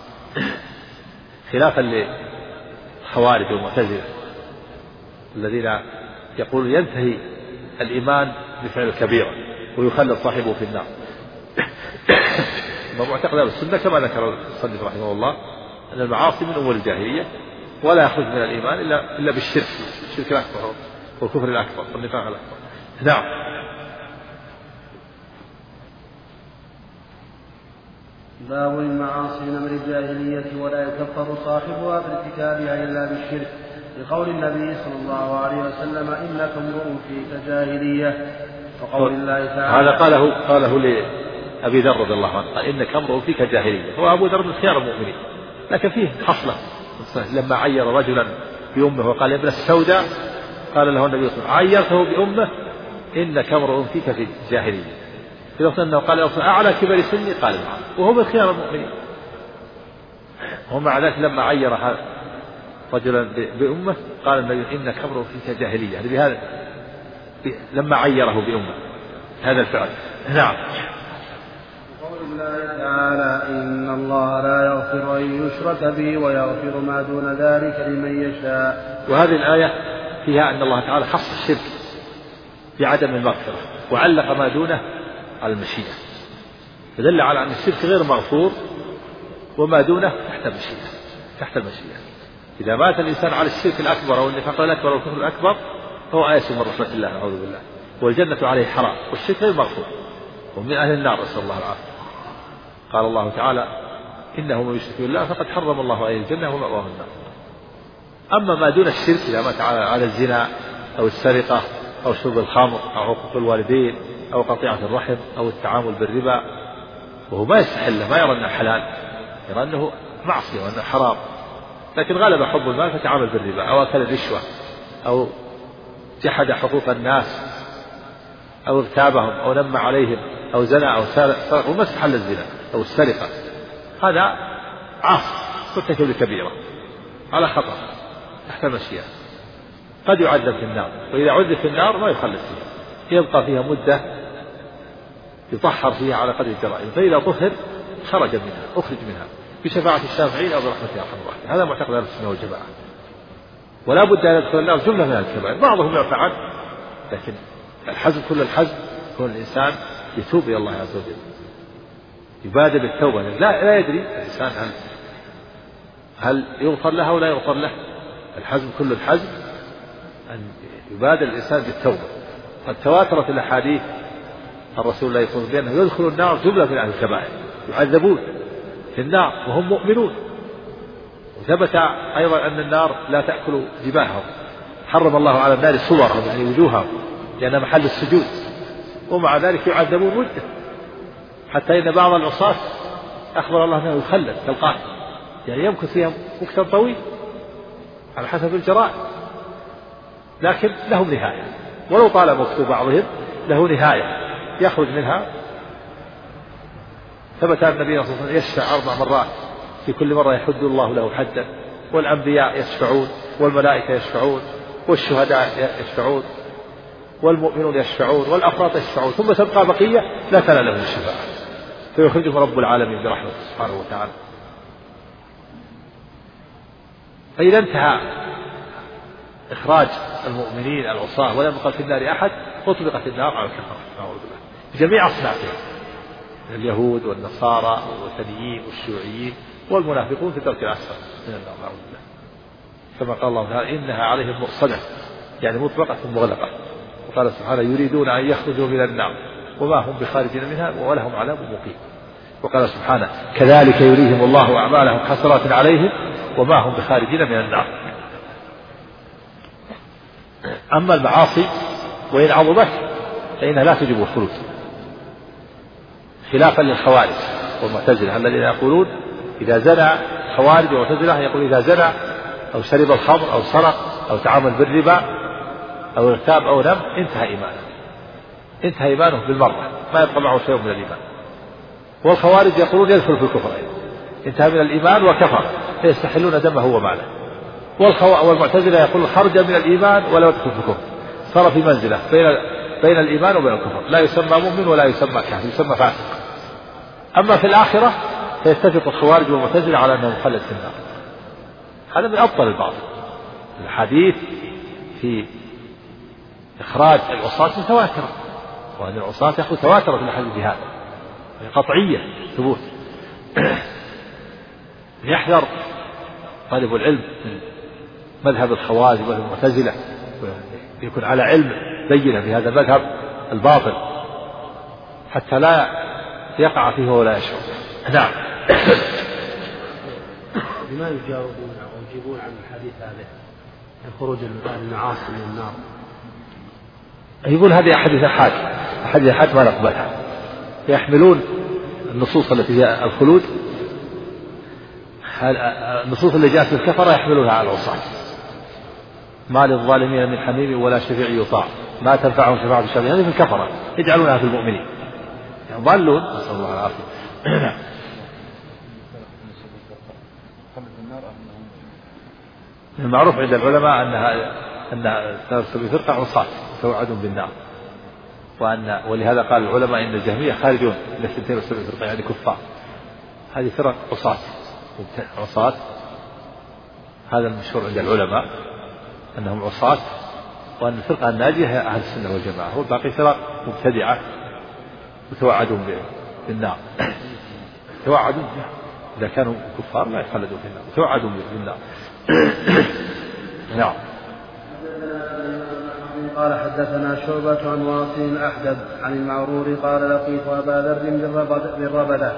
خلافا للخوارج والمعتزلة الذين يقول ينتهي الإيمان بفعل الكبيرة ويخلد صاحبه في النار. معتقد السنة كما ذكر المصنف رحمه الله أن المعاصي من أمور الجاهلية ولا يخرج من الإيمان إلا بالشرك، الشرك الأكبر والكفر الأكبر والنفاق الأكبر. نعم. باب المعاصي من أمر الجاهلية ولا يكفر صاحبها بارتكابها إلا بالشرك، لقول النبي صلى الله عليه وسلم إنكم امرؤ فيك جاهلية، وقول الله تعالى. هذا قاله أبي ذر رضي الله عنه قال إنك امرؤ فيك جاهلية. هو أبو ذر من خيار المؤمنين، لكن فيه خصلة لما عير رجلا بأمه وقال ابن السوداء قال له النبي صلى الله عليه وسلم عيرته بأمه إنك امرؤ فيك في جاهلية. إذا أنه قال أعلى كبر سني قال نعم، وهو من خيار المؤمنين. ومع ذلك لما عير رجلا بأمه قال النبي إنك امرؤ فيك جاهلية، يعني بهذا لما عيره بأمه هذا الفعل. نعم. قول الله تعالى إن الله لا يغفر أن يشرك به ويغفر ما دون ذلك لمن يشاء. وهذه الآية فيها أن الله تعالى خص الشرك بعدم المغفرة وعلق ما دونه على المشيئة، فدل على أن الشرك غير مغفور وما دونه تحت المشيئة. إذا مات الإنسان على الشرك الأكبر أو النفاق الأكبر أو الكفر الأكبر فهو آيس من رحمة الله نعوذ بالله، والجنة عليه حرام، والشرك غير مغفور ومن أهل النار نسأل الله العافية. قال الله تعالى إنه من يشرك بالله فقد حرم الله عليه الجنة ومأواه النار. أما ما دون الشرك إذا مات على الزنا أو السرقة أو شرب الخمر أو عقوق الوالدين أو قطيعة الرحم أو التعامل بالربا وهو ما يستحله، ما يرى أنه حلال، يرى أنه معصية وأنه حرام، لكن غلب حب المال فتعامل بالربا أو أكل الرشوة أو جحد حقوق الناس أو اغتابهم أو نم عليهم أو زنى أو سرق وما استحل الزنا أو السرقة، هذا عاصي مرتكب لكبيرة على خطأ تحت المشيئة، قد يعذب في النار، وإذا عذب في النار ما يخلد فيها، يبقى فيها مدة يطهر فيها على قدر الجرائم، فإذا طهر أخرج منها بشفاعة الشافعين أو برحمة أرحم الراحمين. هذا معتقد أهل السنة والجماعة. ولا بد أن يدخل النار جملة من الكبائر، بعضهم يعفى عنه، لكن الحزم كل الحزم يكون الإنسان يتوب إلى الله عز وجل، يبادر بالتوبة، لا يدري الإنسان هل يغفر له أو لا يغفر له. الحزم كل الحزم أن يبادر الإنسان بالتوبة. قد تواترت الأحاديث الرسول الله يقول بأنه يدخل النار جملة من أهل الكبائر يعذبون في النار وهم مؤمنون. وثبت أيضا أن النار لا تأكل جباههم، حرم الله على النار صورهم يعني وجوههم لأن محل السجود، ومع ذلك يعذبون مدة، حتى إن بعض العصاة أخبر الله أنه يخلد كالقاتل، يعني يمكث فيها مكثا طويل على حسب الجرائم، لكن لهم نهاية، ولو طال مكث بعضهم له نهاية يخرج منها. ثبت أن النبي صلى الله عليه وسلم يشفع 4 مرات، في كل مرة يحد الله له حدا، والأنبياء يشفعون والملائكة يشفعون والشهداء يشفعون والمؤمنون يشفعون والأفراط يشفعون، ثم تبقى بقية لا تنال لهم الشفاعة فيخرجهم رب العالمين برحمته سبحانه وتعالى. فإذا انتهى إخراج المؤمنين العصاة ولم يبقى في النار أحد أطلقت النار على الكفار بجميع أصنافهم، اليهود والنصارى والوثنيين والشيوعيين والمنافقون في الدرك الأسفل من النار نعوذ بالله، كما قال الله تعالى إنها عليهم مؤصدة يعني مطلقة مغلقة. وقال سبحانه يريدون أن يخرجوا من النار وما هم بخارجين منها ولهم عذاب مقيم. وقال سبحانه كذلك يريهم الله أعمالهم حسرات عليهم وما هم بخارجين من النار. أما المعاصي وإن عظمت فإنها لا تجب الخلود، خلافا للخوارج والمعتزلة الذين يقولون إذا زنى، خوارج والمعتزلة يقول إذا زنى أو شرب الخمر أو سرق أو تعامل بالربا أو اغتاب أو نم انتهى إيمانه بالمرة، ما يبقى معه شيء من الإيمان. والخوارج يقولون يدخل في الكفر، انتهى من الإيمان وكفر فيستحلون دمه وماله. والمعتزلة يقول خرج من الإيمان ولا يدخل في الكفر، صار في منزلة بين الإيمان وبين الكفر، لا يسمى مؤمن ولا يسمى كافر، يسمى فاسق. أما في الآخرة فيتفق الخوارج والمعتزلة على أنه مخلد في النار. هذا من أبطل الباطل. الحديث في إخراج العصاة متواترة، وأن العصاة يأخذ تواتر في الحديث هذا قطعية ثبوت. يحذر طالب العلم من مذهب الخوارج والمعتزلة، يكون على علم بينة بهذا المذهب الباطل حتى لا يقع فيه ولا يشعر. نعم. لما يجاوبون أو يجيبون عن الحديث هذا الخروج المعاصي من النار؟ يقول هذه أحاديث أحاد ما نقبلها، يحملون النصوص التي فيها الخلود، النصوص اللي جاءت بالكفرة يحملونها على العصاة. ما للظالمين من حميم ولا شفيع يطاع ما تنفعهم شفاعة الشافعين. هذه في الكفرة يجعلونها في المؤمنين، يعني ضالون، نسأل الله العافية. المعروف عند العلماء أن 73 فرقة عصاة توعدون بالنار، ولهذا قال العلماء إن الجهمية خارجون من 72 فرقة يعني كفار. هذه فرق عصاة. هذا المشهور عند العلماء أنهم عصاة، وأن الفرقة الناجية هي أهل السنة والجماعة، والباقي فرق مبتدعة وتوعدون بالنار. توعدون إذا كانوا كفار لا يخلدون في النار، توعدون بالنار. نعم. قال حدثنا شعبة عن واصل الأحدب عن المعرور قال لقيت أبا ذر بالربدة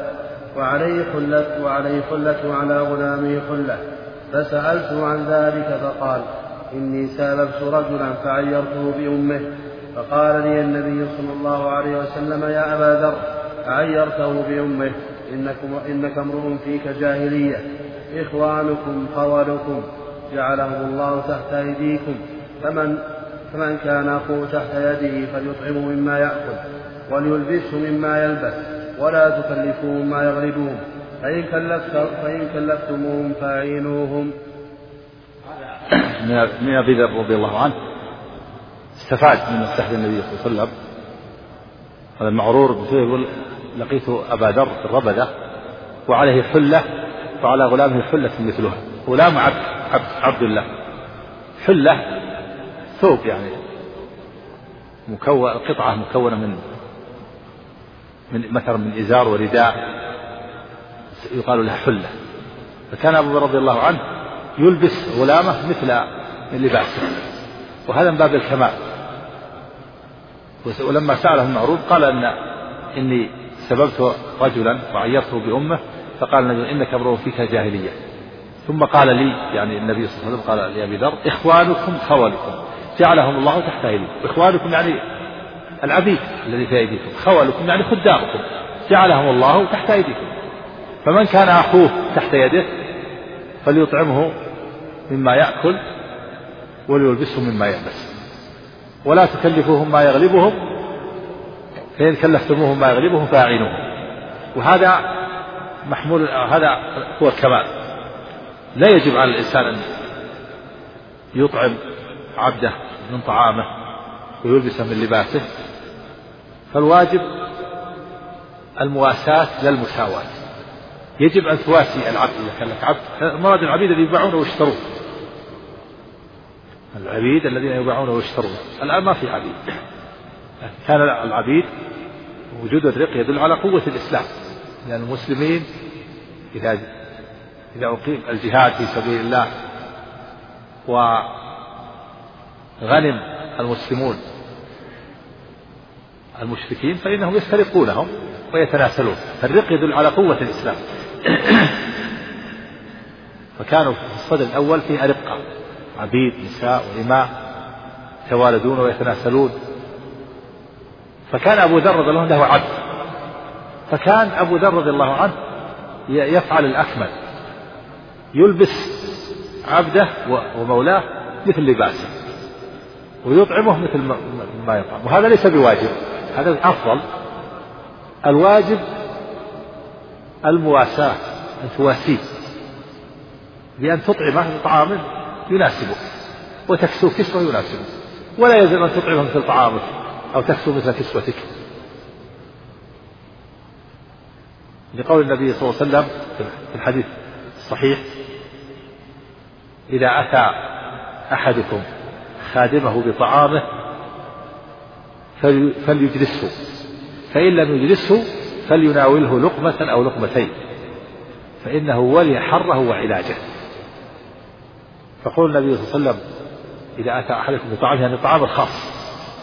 وعليه حلة وعلى غلامه حلة، فسألته عن ذلك فقال إني سالبت رجلا فعيرته بأمه، فقال لي النبي صلى الله عليه وسلم يا أبا ذر عيرته بأمه إنك امرؤ فيك جاهلية، إخوانكم خولكم جعلهم الله تحت أيديكم، فمن كان أخوه تحت يده فليطعمه مما يأكل وليلبسه مما يلبس ولا تكلفوهم ما يغلبهم، فإن كلفتموهم فأعينوهم. من أبي ذر رضي الله عنه استفاد من مستحب النبي صلى الله عليه وسلم. هذا المعرور يقول لقيت أبا ذر في الربدة وعليه حلة وعلى غلامه حلة مثلها. غلام عبد الله، حلة ثوب يعني قطعة مكونة من مثلا من إزار ورداء يقال لها حلة. فكان أبو رضي الله عنه يلبس غلامه مثل لباسه، وهذا من باب الكمال. ولما سأله المعروض قال إني سببت رجلا وعيرته بأمه، فقال النبي إنك امرؤ فيك جاهلية. ثم قال لي يعني النبي صلى الله عليه وسلم قال لأبي ذر إخوانكم خولكم جعلهم الله تحت أيديكم. إخوانكم يعني العبيد الذي في أيديكم، خولكم يعني خدامكم جعلهم الله تحت أيديكم. فمن كان أخوه تحت يده فليطعمه مما يأكل وليلبسه مما يلبس ولا تكلفوهم ما يغلبهم، فإن كلفتموهم ما يغلبهم فأعينوهم. وهذا محمول، هذا هو الكمال. لا يجب على الإنسان أن يطعم عبده من طعامه ويلبسه من لباسه، فالواجب المواساة لا المساواة. يجب أن تواسي العبد إذا كان لك عبد. مراد العبيد الذين يبيعون ويشترون، العبيد الذين يبيعون ويشترون. الآن ما في عبيد. كان العبيد وجود الرق يدل على قوة الإسلام، لأن المسلمين إذا أقيم الجهاد في سبيل الله وغنم المسلمون المشركين فإنهم يسترقونهم ويتناسلون. فالرق يدل على قوة الإسلام. فكانوا في الصدر الأول فيه أرقة، عبيد نساء وإماء يتوالدون ويتناسلون. فكان أبو ذر رضي الله عنه له عبد، فكان أبو ذر رضي الله عنه يفعل الأكمل، يلبس عبده ومولاه مثل لباسه ويطعمه مثل ما يطعم. وهذا ليس بواجب، هذا الأفضل. الواجب المواساة، أن تواسيه بأن تطعمه بطعام يناسبه وتكسو كسوة يناسبه، ولا يلزم أن تطعمه مثل طعامك أو تكسو مثل كسوتك. لقول النبي صلى الله عليه وسلم في الحديث الصحيح: إذا أتى أحدكم خادمه بطعامه فليجلسه، فإن لم يجلسه فليناوله لقمة أو لقمتين، فإنه ولي حره وعلاجه. فقول النبي صلى الله عليه وسلم: إذا أتى أحدكم بطعامه، يعني طعام الخاص،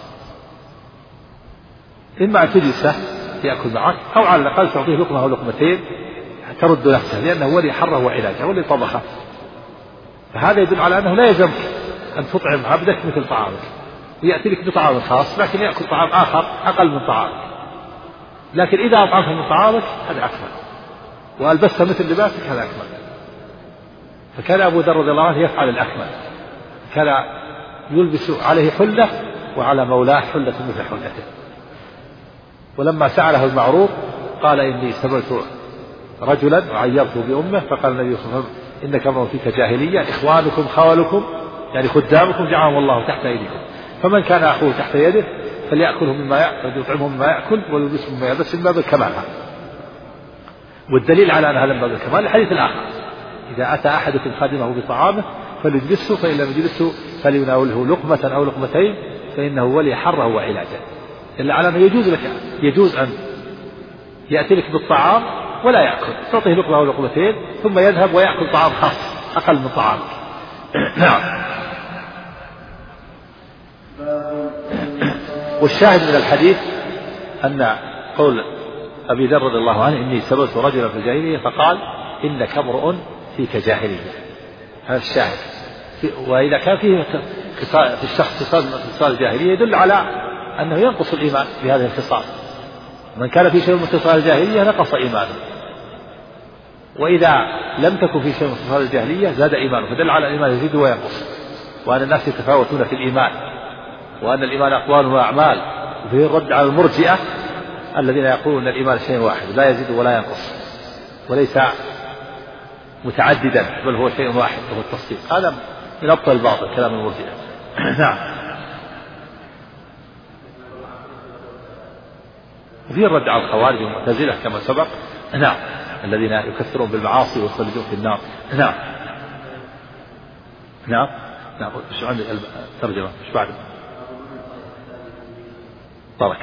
إما أن تجلسه يأكل معك أو على الأقل تعطيه لقمة أو لقمتين ترد نفسه، لأنه ولي حره وعلاجه ولي طبخه. فهذا يدل على أنه لا يلزمك أن تطعم عبدك مثل طعامك، يأتي لك بطعام خاص لكن يأكل طعام آخر أقل من طعامك. لكن إذا أطعمت من طعامك هذا أكمل، وألبست مثل لباسك هذا أكمل. فكان أبو ذر رضي الله عنه يفعل الأكمل، كان يلبس عليه حلة وعلى مولاه حلة مثل حلته. ولما سأله المعروف قال إني سمعت رجلا وعيرته بأمه، فقال النبي صلى الله عليه وسلم إنك امرؤ فيك جاهلية، إخوانكم خولكم يعني خدامكم جعلهم الله تحت أيديكم، فمن كان أخوه تحت يده فليأكله مما يأكل ويطعمه مما يأكل ويلبسه مما يلبس من باب الكمال. والدليل على أن هذا من باب الكمال الحديث الآخر: إذا أتى أحدكم خادمه بطعامه فليجلسه، فإن لم يجلسه فليناوله لقمة أو لقمتين فإنه ولي حره وعلاجه. إلا على أنه يجوز أن يأتي لك بالطعام ولا يأكل، تعطيه لقمة أو لقمتين ثم يذهب ويأكل طعام خاص أقل من طعامك. نعم. والشاهد من الحديث أن قول أبي ذر رضي الله عنه إني سببت رجلا في الجاهلية فقال إنك امرؤ فيك جاهلية، هذا الشاهد. وإذا كان فيه في الشخص خصال الجاهلية يدل على أنه ينقص الإيمان بهذه الخصال. من كان في شيء من خصال الجاهلية نقص إيمانه، وإذا لم تكن في شيء من خصال الجاهلية زاد إيمانه، فدل على الإيمان يزيد وينقص، وأن الناس يتفاوتون في الإيمان، وأن الإيمان أقوال وأعمال. وفيه الرد على المرجئة الذين يقولون أن الإيمان شيء واحد لا يزيد ولا ينقص وليس متعددا بل هو شيء واحد وهو التصديق. هذا من أبطل الباطل كلام المرجئة. نعم. وفيه الرد على الخوارج والمعتزلة كما سبق. نعم. الذين يكثرون بالمعاصي ويخلدون في النار. نعم. نعم. نعم. ايش عندي الترجمة ايش بعد؟ بركة.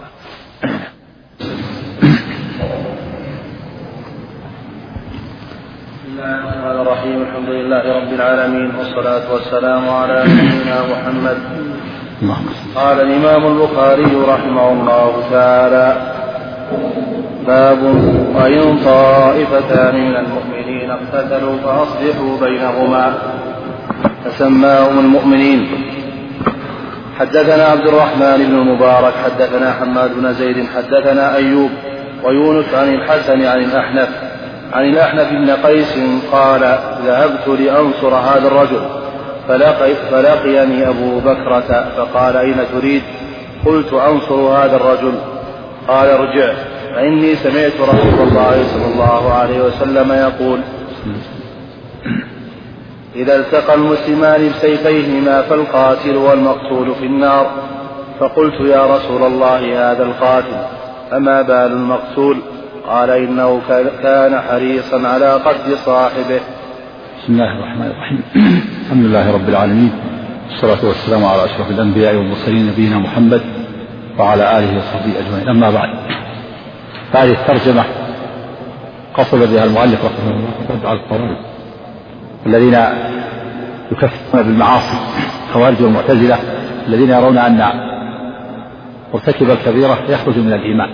بسم الله الرحمن الرحيم. الحمد لله رب العالمين، والصلاة والسلام على نبينا محمد. قال الإمام البخاري رحمه الله تعالى: باب وإن طائفتان من المؤمنين اقتتلوا فأصلحوا بينهما فسماهم المؤمنين. حدثنا عبد الرحمن بن المبارك حدثنا حماد بن زيد حدثنا أيوب ويونس عن الحسن عن الأحنف بن قيس قال: ذهبت لأنصر هذا الرجل فلقيني أبو بكرة فقال: أين تريد؟ قلت: أنصر هذا الرجل. قال: ارجع فإني سمعت رسول الله صلى الله عليه وسلم يقول: إذا التقى المسلمان بسيفيهما فالقاتل والمقتول في النار. فقلت: يا رسول الله هذا القاتل فما بال المقتول؟ قال: إنه كان حريصا على قتل صاحبه. بسم الله الرحمن الرحيم. الحمد لله رب العالمين، والصلاة والسلام على أشرف الأنبياء والمرسلين نبينا محمد وعلى آله وصحبه أجمعين. أما بعد، هذه الترجمة قصد بها المؤلف رحمه الله رد على الخوارج الذين يكفرون بالمعاصي، خوارج والمعتزلة الذين يرون أن مرتكب الكبيرة يخرج من الإيمان.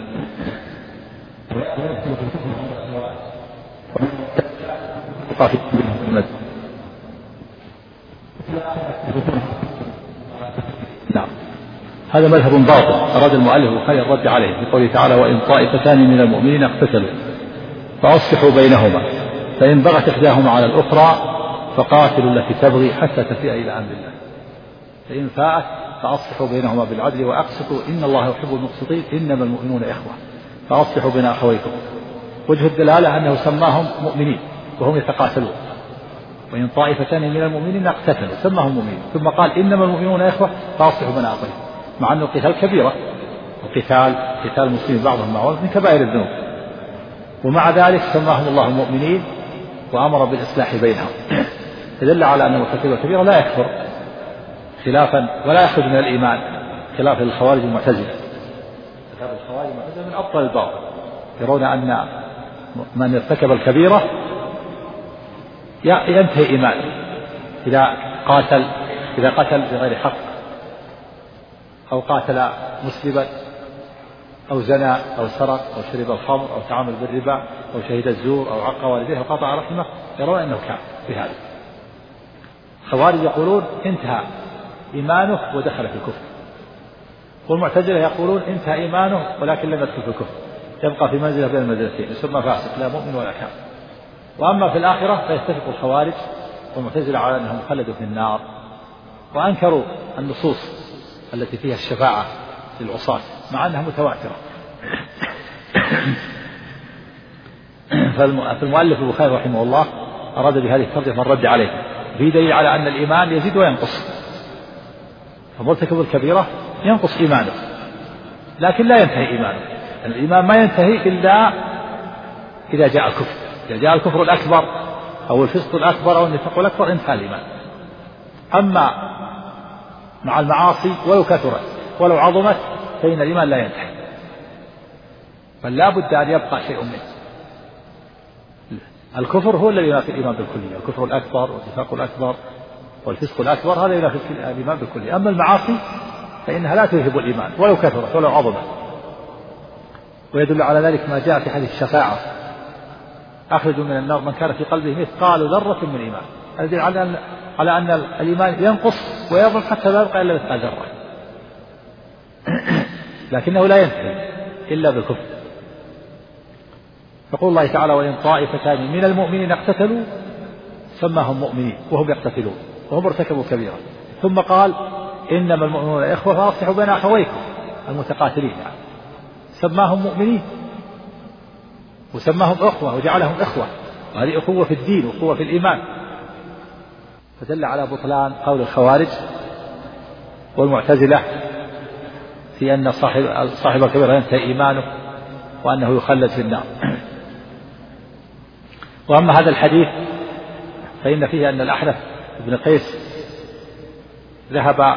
نعم. هذا مذهب باطل أراد المؤلف البخاري الرد عليه في قوله تعالى: وإن طائفتان من المؤمنين اقتتلوا فأصلحوا بينهما فإن بغت إحداهما على الأخرى فقاتلوا التي تبغي حتى تفيء إلى أمر الله فإن فاءت فأصلحوا بينهما بالعدل وأقسطوا إن الله يحب المقسطين إنما المؤمنون إخوة فأصلحوا بين أخويكم. وجه الدلالة أنه سماهم مؤمنين وهم يتقاتلون، وإن طائفتان من المؤمنين اقتتلوا سماهم مؤمنين، ثم قال إنما المؤمنون إخوة فأصلحوا بين أخويكم، مع أن القتال كبيرة، وقتال المسلمين بعضهم مع بعض من كبائر الذنوب، ومع ذلك سماهم الله المؤمنين وأمر بالإصلاح بينهم. يدل على أن مرتكب الكبيرة لا يكفر خلافا ولا يخرج من الإيمان، خلاف الخوارج المعتزلة. الخوارج المعتزلة من أبطل الباطل، يرون أن من ارتكب الكبيرة ينتهي إيمانه إذا قتل بغير حق، أو قاتل مسلما، أو زنى أو سرق أو شرب الخمر أو تعامل بالربا أو شهد الزور أو عق والديه أو قطع رحمه، يرون أنه كافر بهذا. الخوارج يقولون انتهى إيمانه ودخل في الكفر، والمعتزلة يقولون انتهى إيمانه ولكن لم يدخل في الكفر، يبقى في منزلة بين المنزلتين، يسمى فاسق لا مؤمن ولا كافر. وأما في الآخرة فيتفق الخوارج والمعتزلة على أنهم خلدوا في النار، وأنكروا النصوص التي فيها الشفاعة للعصاة مع أنها متواترة. فالمؤلف البخاري رحمه الله أراد بهذه الترجمة الرد عليه، في دليل على أن الإيمان يزيد وينقص، فمرتكب الكبيرة ينقص إيمانه لكن لا ينتهي إيمانه. الإيمان ما ينتهي إلا إذا جاء الكفر، إذا جاء الكفر الأكبر أو الفسق الأكبر أو النفاق الأكبر انتهى الإيمان. أما مع المعاصي ولو كثرت ولو عظمت فإن الإيمان لا ينتهي، بل لا بد أن يبقى شيء منه. الكفر هو الذي ينافي الإيمان بالكلية، الكفر الأكبر والنفاق الأكبر والفسق الأكبر هذا ينافي الإيمان بالكلية. أما المعاصي فإنها لا تذهب الإيمان ولو كثرت ولو عظمت. ويدل على ذلك ما جاء في حديث الشفاعة: أخرجوا من النار من كان في قلبه مثقال ذرة من إيمان، الذي على أن الإيمان ينقص ويضعف حتى لا يبقى إلا مثقال ذرة، لكنه لا ينتهي إلا بالكفر. يقول الله تعالى: وإن طائفتان من المؤمنين اقتتلوا سماهم مؤمنين وهم يقتتلون وهم ارتكبوا كبيرة. ثم قال: إنما المؤمنون إخوة فأصلحوا بين أخويكم المتقاتلين، يعني سماهم مؤمنين وسماهم أخوة وجعلهم إخوة، وهذه أخوة في الدين وأخوة في الإيمان. فدل على بطلان قول الخوارج والمعتزلة في أن صاحب الكبيرة ينتهي إيمانه وأنه يخلد في النار. وأما هذا الحديث فإن فيه أن الأحنف بن قيس ذهب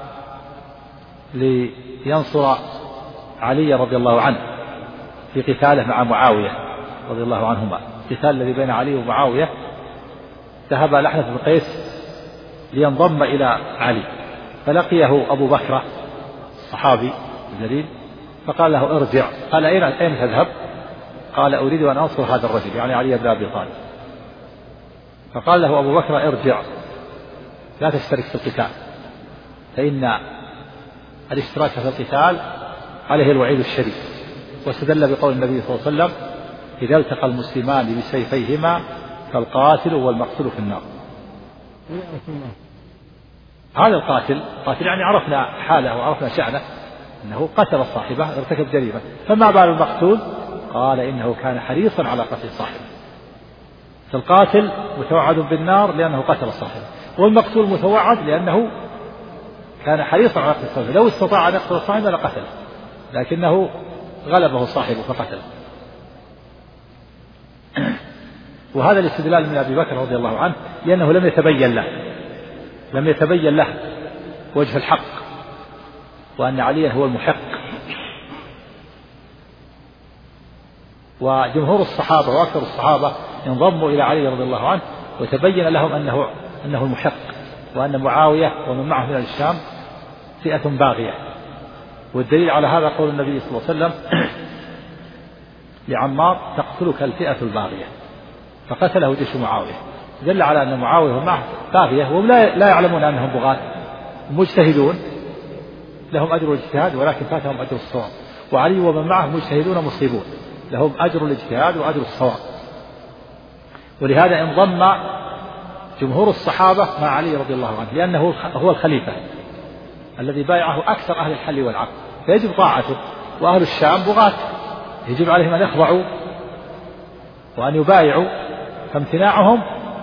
لينصر علي رضي الله عنه في قتاله مع معاوية رضي الله عنهما، القتال الذي بين علي ومعاوية. ذهب الأحنف بن قيس لينضم إلى علي، فلقيه أبو بكر الصحابي الجليل فقال له: ارجع. قال: أين تذهب؟ قال: أريد أن أنصر هذا الرجل، يعني علي بن أبي طالب. فقال له أبو بكر: ارجع لا تشترك في القتال، فإن الاشتراك في القتال عليه الوعيد الشديد. واستدل بقول النبي صلى الله عليه وسلم: إذا التقى المسلمان بسيفيهما فالقاتل والمقتول في النار. هذا القاتل يعني عرفنا حاله وعرفنا شأنه، أنه قتل صاحبه ارتكب جريمة. فما بال المقتول؟ قال: إنه كان حريصا على قتل صاحبه. فالقاتل متوعد بالنار لأنه قتل صاحبه، والمقتول متوعد لأنه كان حريصا على قتل صاحبه. لو استطاع أن يقتل صاحبه لقتله، لكنه غلبه صاحبه فقتله. وهذا الاستدلال من أبي بكر رضي الله عنه لأنه لم يتبين له وجه الحق، وأن عليا هو المحق. وجمهور الصحابة وأكثر الصحابة انضموا إلى علي رضي الله عنه وتبين لهم أنه المحق، وأن معاوية ومن معه من الشام فئة باغية. والدليل على هذا قول النبي صلى الله عليه وسلم لعمار: تقتلك الفئة الباغية، فقتله جيش معاوية. دل على أن معاوية ومن معه باغية، وهم لا يعلمون أنهم بغاة، مجتهدون لهم أجر الاجتهاد ولكن فاتهم أجر الصواب. وعلي ومن معه مجتهدون مصيبون لهم أجر الاجتهاد وأجر الصواب. ولهذا انضم جمهور الصحابة مع علي رضي الله عنه، لأنه هو الخليفة الذي بايعه أكثر أهل الحل والعقد، فيجب طاعته. وأهل الشام بغاة، يجب عليهم أن يخضعوا وأن يبايعوا، فامتناعهم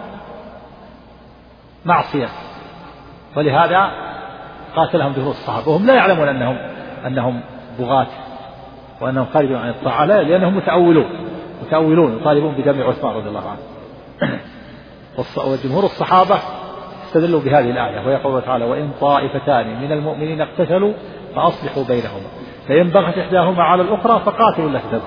معصية. ولهذا قاتلهم جمهور الصحابة وهم لا يعلمون أنهم بغاة وأنهم خارجون عن الطاعة، لأنهم متأولون يطالبون بدم عثمان رضي الله عنه. وجمهور الصحابة استدلوا بهذه الآية، وهي قوله تعالى: وإن طائفتان من المؤمنين اقتتلوا فأصلحوا بينهما فإن بغت إحداهما على الأخرى فقاتلوا التي تبغي.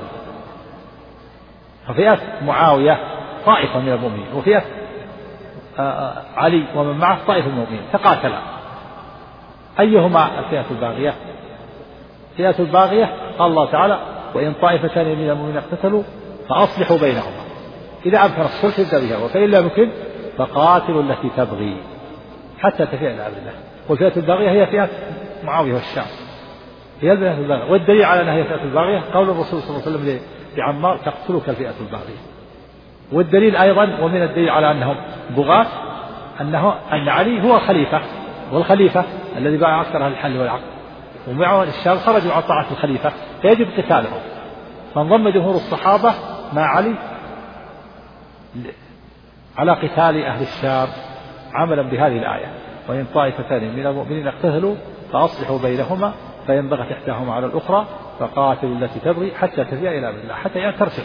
ففئة معاوية طائفة من المؤمنين، وفئة علي ومن معه طائفة من المؤمنين تقاتلا. أيهما الفئة الباغية؟ فئة الباغية قال الله تعالى: وإن طائفتان من المؤمنين اقتتلوا فأصلحوا بينهما، إذا أمكن الصلح ابدأ بها، وفإن لم يمكن فقاتلوا التي تبغي حتى تفيء إلى أمر الله. والفئة الباغية هي فئة معاوية والشام. يلبس فئة الباغية. والدليل على أنها هي فئة الباغية قول الرسول صلى الله عليه وسلم لعمار تقتلك الفئة الباغية. والدليل أيضا ومن الدليل على أنهم بغاة أن علي هو الخليفة، والخليفة الذي باع أكثر أهل الحل والعقد ومعه الشام خرجوا عن طاعة الخليفة فيجب قتالهم. فانضم جمهور الصحابة مع علي على قتال أهل الشام عملا بهذه الآية: وإن طائفتان من المؤمنين اقتتلوا فأصلحوا بينهما فإن بغت إحداهما على الأخرى فقاتلوا التي تبغي حتى تفيء إلى أمر الله، حتى يعني ترجع،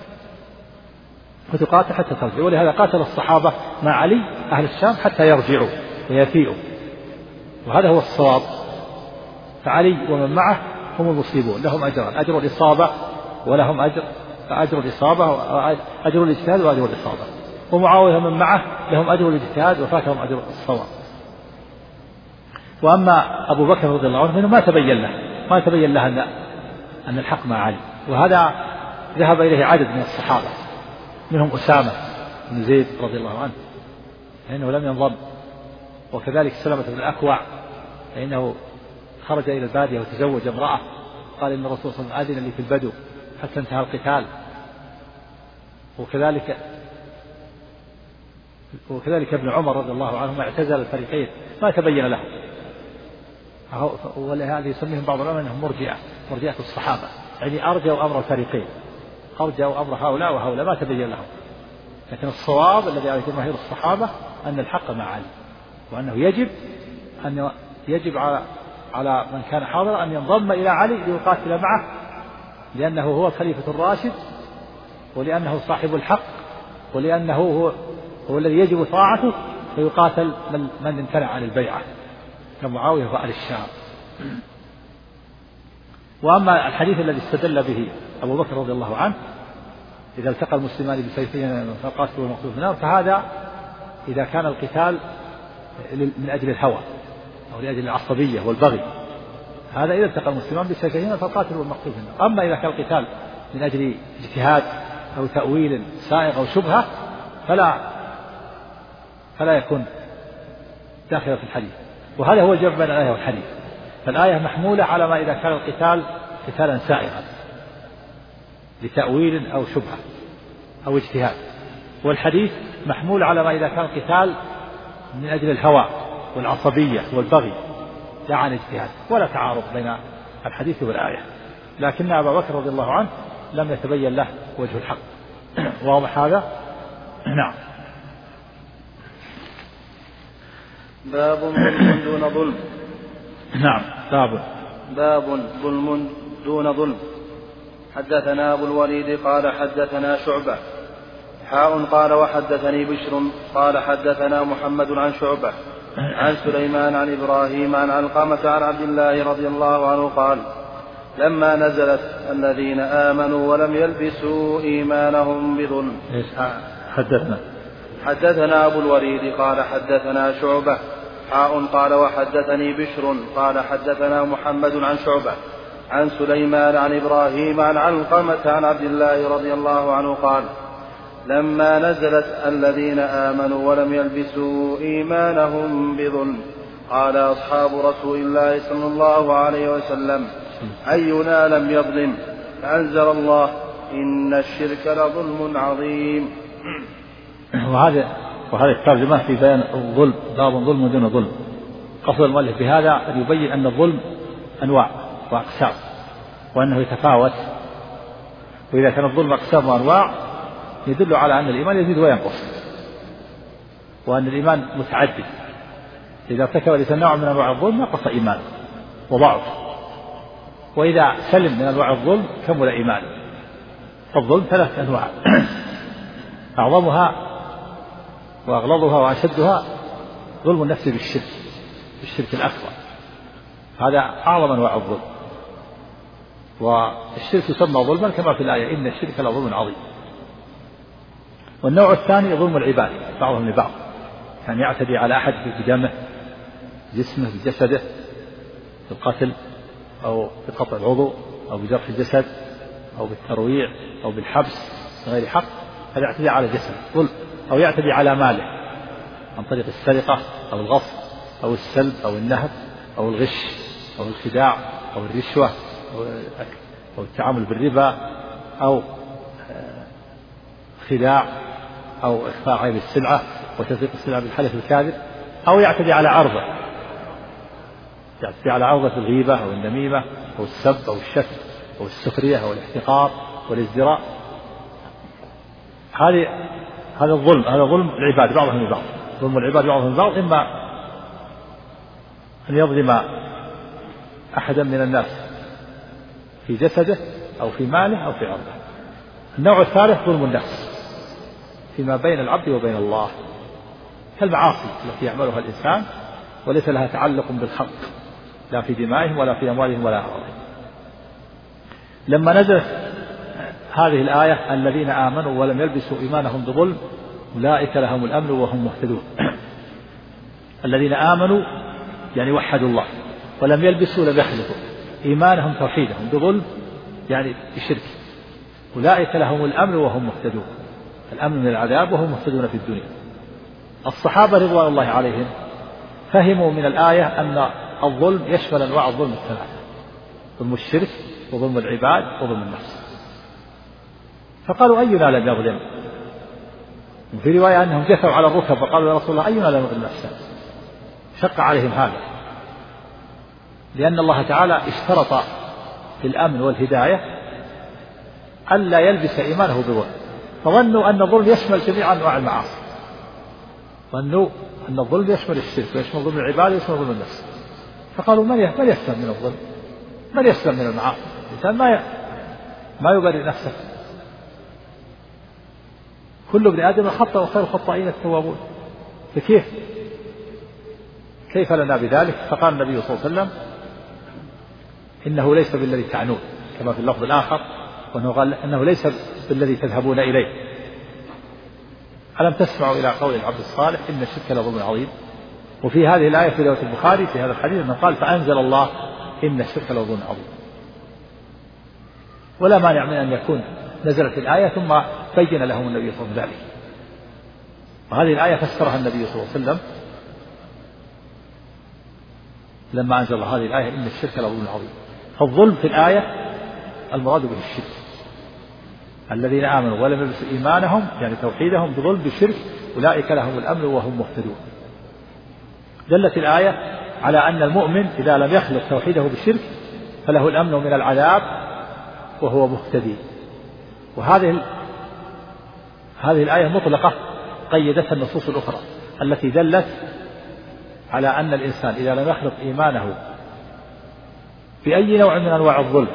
فتقاتل حتى ترجع. ولهذا قاتل الصحابة مع علي أهل الشام حتى يرجعوا ويفيئوا، وهذا هو الصواب. فعلي ومن معه هم المصيبون، لهم أجران: أجر الإصابة ولهم أجر الإصابة أجر الاجتهاد وأجر الإصابة. ومعاوية من معه لهم أجر الاجتهاد وفاتهم أجر الصواب. وأما أبو بكر رضي الله عنه ما تبين له أن الحق مع علي، وهذا ذهب إليه عدد من الصحابة منهم أسامة بن زيد رضي الله عنه فإنه لم ينضم، وكذلك سلمة بن الأكوع فإنه خرج إلى البادية وتزوج امرأة، قال إن الرسول صلى الله عليه وسلم أذن لي في البدو حتى انتهى القتال. وكذلك ابن عمر رضي الله عنهما اعتزل الفريقين ما تبين له، ولهذا يسميهم بعض العلماء انهم مرجئة الصحابة، يعني ارجوا امر الفريقين، ارجوا امر هؤلاء وهؤلاء ما تبين لهم. لكن الصواب الذي عليه جماهير الصحابة ان الحق مع علي، وانه يجب على من كان حاضرا ان ينضم الى علي ليقاتل معه، لانه هو الخليفة الراشد، ولانه صاحب الحق، ولانه هو الذي يجب طاعته، فيقاتل من امتنع عن البيعة كمعاوية وآل الشام. وأما الحديث الذي استدل به أبو بكر رضي الله عنه: إذا التقى المسلمان بسيفين فالقاتل والمقتول في النار، فهذا إذا كان القتال من أجل الهوى أو لأجل العصبية والبغي، هذا إذا التقى المسلمان بسيفين فالقاتل والمقتول في النار. أما إذا كان القتال من أجل اجتهاد أو تأويل سائغ أو شبهة فلا يكون داخلا في الحديث. وهذا هو الجمع بين الآية والحديث. فالآية محمولة على ما إذا كان القتال قتالا سائغا لتأويل أو شبهة أو اجتهاد، والحديث محمول على ما إذا كان القتال من أجل الهوى والعصبية والبغي لا عن اجتهاد، ولا تعارض بين الحديث والآية. لكن أبا بكر رضي الله عنه لم يتبين له وجه الحق. واضح هذا؟ نعم. باب ظلم دون ظلم. نعم. باب ظلم دون ظلم. حدثنا أبو الوليد قال حدثنا شعبة قال وحدثني بشر قال حدثنا محمد عن شعبة عن سليمان عن إبراهيم عن علقمة عن عبد الله رضي الله عنه قال: لما نزلت الذين آمنوا ولم يلبسوا إيمانهم بظلم. حدثنا أبو الوليد قال حدثنا شعبة قال وحدثني بشر قال حدثنا محمد عن شعبة عن سليمان عن إبراهيم عن علقمة عن عبد الله رضي الله عنه قال: لما نزلت الذين آمنوا ولم يلبسوا إيمانهم بظلم قال أصحاب رسول الله صلى الله عليه وسلم: أينا لم يظلم؟ فأنزل الله: إن الشرك لظلم عظيم. وهذا الترجمة في بيان الظلم، باب ظلم دون ظلم. قصد المؤلف بهذا أن يبين أن الظلم أنواع وأقسام، وأنه يتفاوت، وإذا كان الظلم أقسام وأنواع يدل على أن الإيمان يزيد وينقص، وأن الإيمان متعدد. إذا ارتكب الإنسان نوع من أنواع الظلم نقص إيمانه وضعف، وإذا سلم من أنواع الظلم كمل إيمانه. فالظلم 3 أنواع أعظمها وأغلظها وأشدها ظلم النفس بالشرك الأكبر، هذا أعظم أنواع الظلم. والشرك يسمى ظلما كما في الآية: إن الشرك لظلم عظيم. والنوع الثاني ظلم العباد بعضهم لبعض، كان يعتدي على أحد في دمه، جسمه، بجسده، بالقتل أو بقطع العضو أو بجرح الجسد أو بالترويع أو بالحبس بغير حق، هذا يعتدي على جسده. أو يعتدي على ماله عن طريق السرقة أو الغصب أو السلب أو النهب أو الغش أو الخداع أو الرشوة أو التعامل بالربا أو خداع أو إخفاء عيب السلعة وتسويق السلعة بالحلف الكاذب، أو يعتدي على عرضه، يعتدي على عرضه الغيبة أو النميمة أو السب أو الشتم أو السخرية أو الاحتقار والازدراء. هذا الظلم، هذا ظلم العباد بعضهم لبعض، ظلم العباد بعضهم لبعض، إما أن يظلم أحدا من الناس في جسده أو في ماله أو في عرضه. النوع الثالث ظلم النفس فيما بين العبد وبين الله، كالمعاصي التي يعملها الإنسان وليس لها تعلق بالحق لا في دمائهم ولا في أموالهم ولا أعراضهم. لما نزلت هذه الآية الذين آمنوا ولم يلبسوا إيمانهم بظلم أولئك لهم الأمن وهم مهتدون. الذين آمنوا يعني وحدوا الله، ولم يلبسوا لم يخلطوا إيمانهم توحيدهم بظلم يعني بشرك، أولئك لهم الأمن وهم مهتدون، الأمن من العذاب وهم مهتدون في الدنيا. الصحابة رضوان الله عليهم فهموا من الآية أن الظلم يشمل أنواع الظلم الثلاثة: ظلم الشرك وظلم العباد وظلم النفس. فقالوا أينا لم يظلم؟ وفي رواية أنهم جثوا على الركب وقالوا يا رسول الله أينا لم يظلم نفسه؟ شق عليهم هذا، لأن الله تعالى اشترط في الأمن والهداية ألا يلبس إيمانه بظلم، فظنوا أن الظلم يشمل جميع أنواع المعاصي، ظنوا أن الظلم يشمل الشرك ويشمل ظلم العباد ويشمل ظلم النفس، فقالوا من يسلم من الظلم؟ من يسلم من المعاصي؟ الإنسان ما يبرئ نفسه، كل ابن آدم خطأ وخير الخطائين التوابون، كيف لنا بذلك؟ فقال النبي صلى الله عليه وسلم إنه ليس بالذي تعنون، كما في اللفظ الآخر، وأنه قال إنه ليس بالذي تذهبون إليه. ألم تسمعوا إلى قول العبد الصالح إن الشرك لظلم عظيم؟ وفي هذه الآية في رواية البخاري في هذا الحديث أنه قال فأنزل الله إن الشرك لظلم عظيم. ولا مانع من أن يكون نزلت الآية ثم بين لهم النبي صلى الله عليه وسلم ذلك، وهذه الآية فسرها النبي صلى الله عليه وسلم لما أنزل الله هذه الآية إن الشرك لظلم عظيم. فالظلم في الآية المراد به الشرك، الذين آمنوا ولم يلبسوا إيمانهم يعني توحيدهم بظلم بالشرك أولئك لهم الأمن وهم مهتدون. دلت الآية على أن المؤمن إذا لم يخلط توحيده بالشرك فله الأمن من العذاب وهو مهتدي. وهذه الآية مطلقة قيدتها النصوص الأخرى التي دلت على أن الإنسان إذا لم يخلط إيمانه بأي نوع من أنواع الظلم،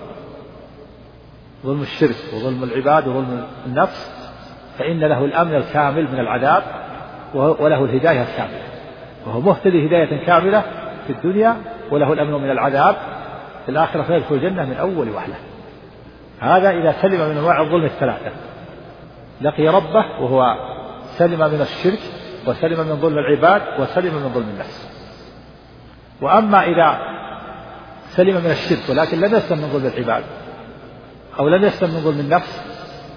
ظلم الشرك وظلم العباد وظلم النفس، فإن له الأمن الكامل من العذاب وله الهداية الكاملة، وهو مهتدي هداية كاملة في الدنيا وله الأمن من العذاب في الآخرة، فيدخل الجنة من أول وهلة. هذا إذا سلم من أنواع الظلم الثلاثة، لقي ربه وهو سلم من الشرك وسلم من ظلم العباد وسلم من ظلم النفس. وأما إذا سلم من الشرك ولكن لم يسلم من ظلم العباد أو لم يسلم من ظلم النفس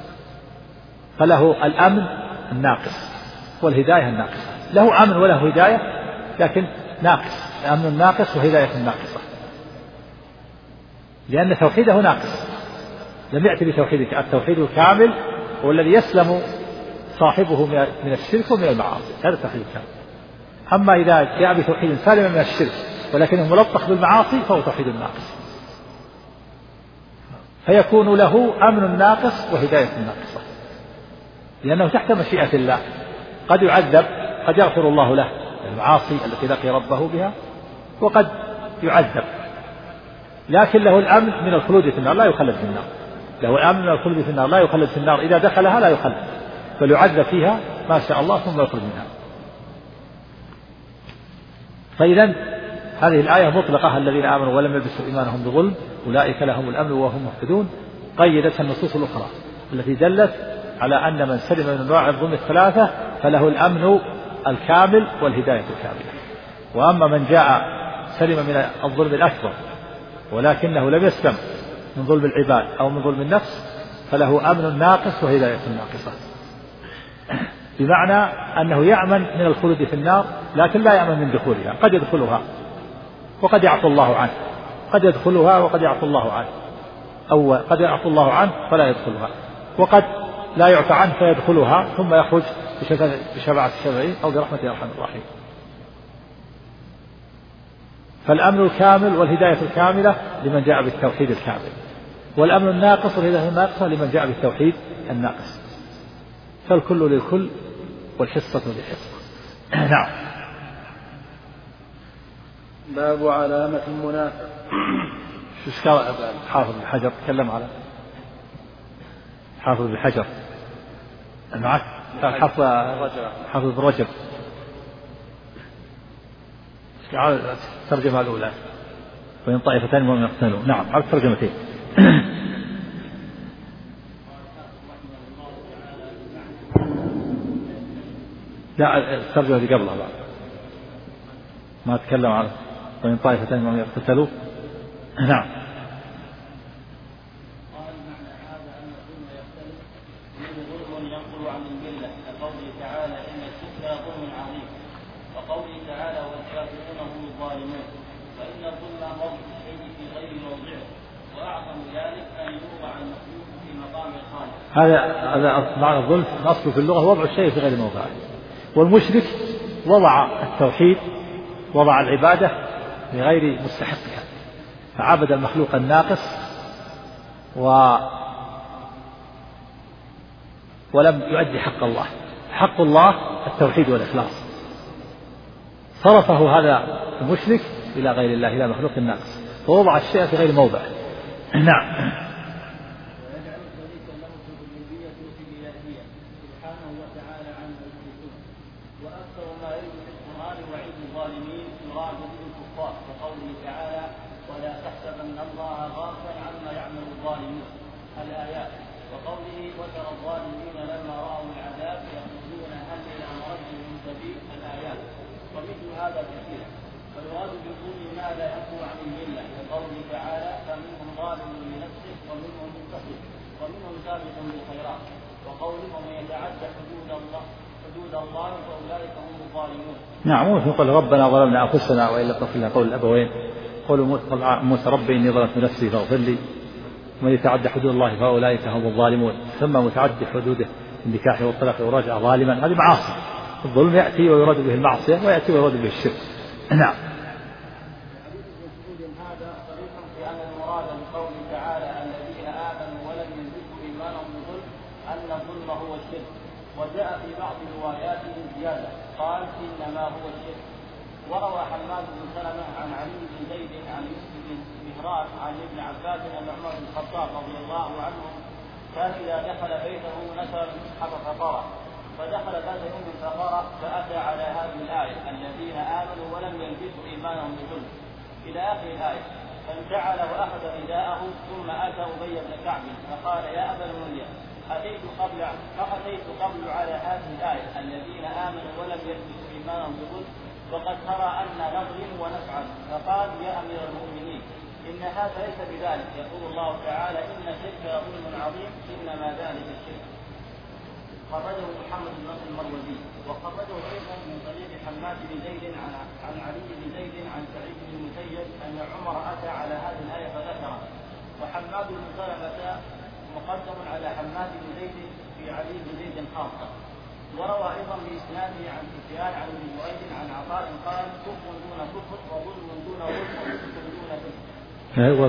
فله الأمن الناقص والهداية الناقصة، له أمن وله هداية لكن ناقص، أمن ناقص وهداية ناقصة، لأن توحيده ناقص، لم يأتي بتوحيده. التوحيد الكامل هو الذي يسلم صاحبه من الشرك ومن المعاصي، هذا التوحيد الكامل. أما إذا جاء بتوحيد سالم من الشرك ولكنه ملطخ بالمعاصي فهو توحيد ناقص، فيكون له أمن ناقص وهداية ناقصة، لأنه تحت مشيئة الله، قد يعذب، قد يغفر الله له المعاصي التي لقي ربه بها، وقد يعذب، لكن له الأمن من الخلود في النار، لا يخلد في النار، له الأمن من الخلود في النار، لا يخلد في النار، إذا دخلها لا يخلد بل يعذب فيها ما شاء الله ثم يخرج منها. فإذا هذه الآية مطلقة الذين آمنوا ولم يلبسوا إيمانهم بظلم أولئك لهم الأمن وهم مهتدون، قيدتها النصوص الأخرى التي دلت على أن من سلم من أنواع الظلم الثلاثة فله الأمن الكامل والهداية الكاملة. وأما من جاء سلم من الظلم الأكبر ولكنه لم يسلم من ظلم العباد أو من ظلم النفس فله أمن ناقص وهداية ناقصة، بمعنى أنه يأمن من الخلود في النار لكن لا يأمن من دخولها، قد يدخلها وقد يعفو الله عنه، قد يدخلها وقد يعفو الله عنه، أو قد يعفو الله عنه فلا يدخلها، وقد لا يعفى عنه فيدخلها ثم يخرج بشفاعة الشافعين أو برحمة أرحم الراحمين. فالأمن الكامل والهداية الكاملة لمن جاء بالتوحيد الكامل، والأمن الناقص والهداية الناقصة لمن جاء بالتوحيد الناقص، فالكل للكل والحصة للحصة. نعم. باب علامة المنافق. حافظ بن حجر تكلم على حافظ بن حجر معك حافظ بن رجب الترجمة الأولى وإن طائفتان منهم يقتتلوا. نعم على الترجمتين. لا الترجمة اللي قبلها بعد ما تكلم على وإن طائفتان منهم يقتتلوا. نعم. هذا معنى الظلم أصله في اللغة وضع الشيء في غير موضعه، والمشرك وضع التوحيد وضع العبادة لغير مستحقها، فعبد المخلوق الناقص ولم يؤدي حق الله. حق الله التوحيد والإخلاص، صرفه هذا المشرك إلى غير الله إلى مخلوق ناقص، فوضع الشيء في غير موضعه. نعم. نعم. ويقول ربنا ظلمنا أنفسنا وإن لم تغفر لنا قول الأبوين قولوا موسى ربي إني ظلمت نفسي فاغفر لي ومن يتعدى حدود الله فأولئك هم الظالمون. ثم متعدي حدوده النكاح والطلاق وراجع ظالما، هذه معاصي. الظلم يأتي ويراد به المعصية ويأتي ويراد به الشرك. نعم. وجاء في بعض رواياته زيادة قال إنما هو الشرك. وروى حماد بن سلمة عن علي بن زيد عن يوسف بن مهران عن ابن عباس أن عمر بن الخطاب رضي الله عنه كان إذا دخل بيته نشر المصحف فقرأ، فدخل ذات يوم فقرأ فأتى على هذه الآية الذين آمنوا ولم يلبسوا إيمانهم بظلم إلى آخر الآية، فانتعل وأخذ رداءه ثم أتى أبي بن كعب فقال يا أبا المنذر أتيت قبل على هذه الآية الذين آمنوا ولم يلبسوا إيمانهم بظلم وقد ترى أن نظلم ونفعل، فقال يا أمير المؤمنين إن هذا ليس بذلك، يقول الله تعالى إن الشرك لظلم عظيم إنما ذلك الشرك. خرجه محمد بن نصر المروزي، وخرجه أيضا من طريق حماد بن زيد عن علي بن زيد عن سعيد بن المسيب أن عمر أتى على هذه الآية فذكره، وحماد بن سلمة مقدم على حماد بن زيد في علي بن زيد خاصة. وروى أيضا بإسناده عن سفيان عن ابن جريج عن عطاء قال كفر دون كفر وظلم دون ظلم وفسق دون فسق.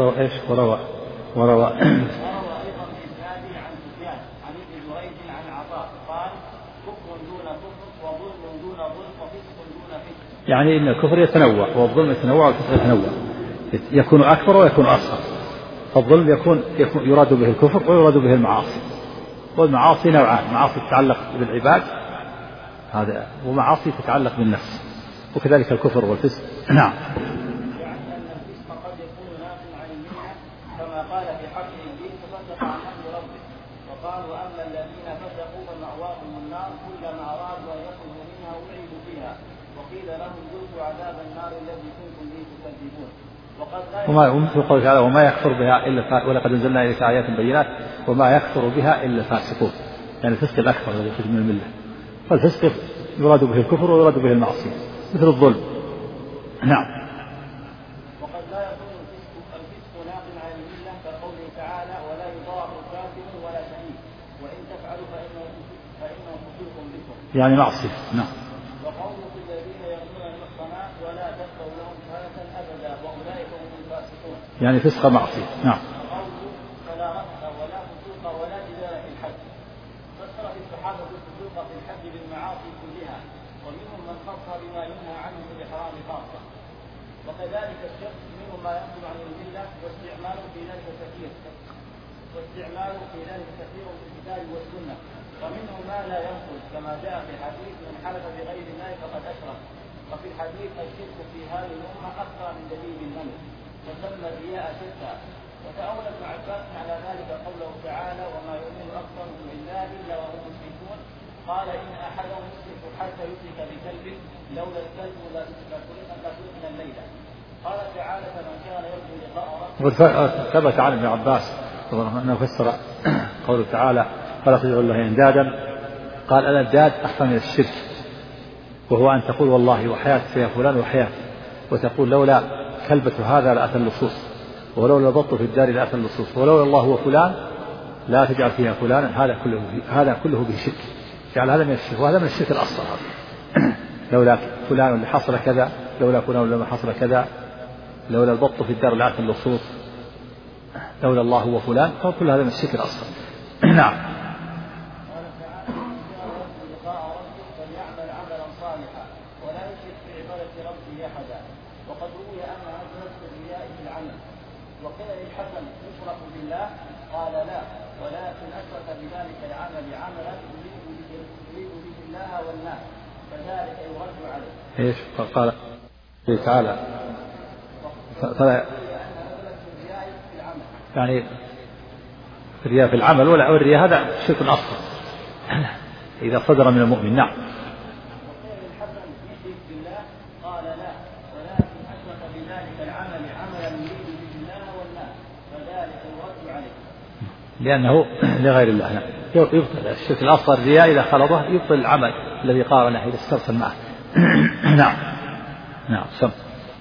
وروى أيضا بإسناده عن سفيان عن ابن جريج عن عطاء قال كفر دون كفر وظلم دون ظلم وفسق دون فسق. يعني إن الكفر يتنوع والظلم يتنوع والفسق يتنوع، يكون أكبر ويكون أصغر. فالظلم يكون يراد به الكفر ويراد به المعاصي، والمعاصي نوعان: معاصي تتعلق بالعباد هذا ومعاصي تتعلق بالنفس، وكذلك الكفر والفسق. نعم. يعني أن الفسق قد يكون ناقلا عن المنة كما قال في حق إبليس ففسق عن أمر ربه، وقال وأما الذين فسقوا فمأواهم النار كلما أرادوا أن يخرجوا منها أعيدوا فيها وقيل لهم ذوقوا عذاب النار الذي كنتم به تكذبون. ومثل قوله تعالى وما يكفر بها إلا ولقد أنزلنا إليك آيات بينات وما يكفر بها إلا الفاسقون، يعني الفسق الأكبر الذي يخرج من الملة. فالفسق يراد به الكفر ويراد به المعصية مثل الظلم. نعم. يعني معصية. نعم. وقوله الذين يرمون المحصنات ولا تقبلوا لهم شهادة أبدا وأولئك هم الفاسقون يعني فسق معصية. نعم. وقوله فلا رفث ولا فسوق ولا جدال في الحج فسر في الصحابة الفسوق في الحج بالمعاصي كلها ومنهم من خص بما ينهى عنه في الإحرام خاصة وكذلك الشرك منهم ما ينقل عن الملة واستعماله في ذلك كثير في الكتاب والسنة ومنهم ما لا ينقل كما جاء في الحديث من حلف بغير الله فقد أشرك وفي الحديث الشرك في هذه الأمة أكثر من دليل النمل وسمى الرياء شركا وتأول ابن عباس على ذلك قوله تعالى وما يؤمن أكثرهم بالله إلا وهم مشركون قال إن أحدهم يشرك حتى يشرك بكلبه لولا الكلب لسلكنا الليلة قال تعالى فمن كان يرجو لقاء ربه. ثبت عن ابن عباس أنه فسر قوله تعالى فلا تجعلوا الله اندادا قال الانداد احسن من الشرك وهو ان تقول والله وحياتك يا فلان وحياتي وتقول لولا كلبة هذا لأتى اللصوص ولولا البط في الدار لأتى اللصوص ولولا الله وفلان لا تجعل فيها فلانا هذا كله به شرك جعل هذا من الشرك وهذا من الشرك الأصغر لولا فلان اللي حصل كذا لولا فلان لما حصل كذا لولا البط في الدار لأتى اللصوص لولا الله وفلان فكل هذا من الشرك الأصغر. نعم. وقد روي أنها تنسب الرياء في العمل وقيل للحسن يشرك بالله قال لا ولكن أشرك بذلك العمل عملا يريد به الله والناس فذلك يرد عليه. ايش قال تعالى فلا يعني الرياء في العمل ولا الرياء هذا شرك أصغر إذا صدر من المؤمن. نعم. لأنه لغير الله. نعم. يبطل الشرك الأصغر الرياء إذا خلطه يبطل العمل الذي قارنه إذا استرسل معه. نعم. نعم. سم.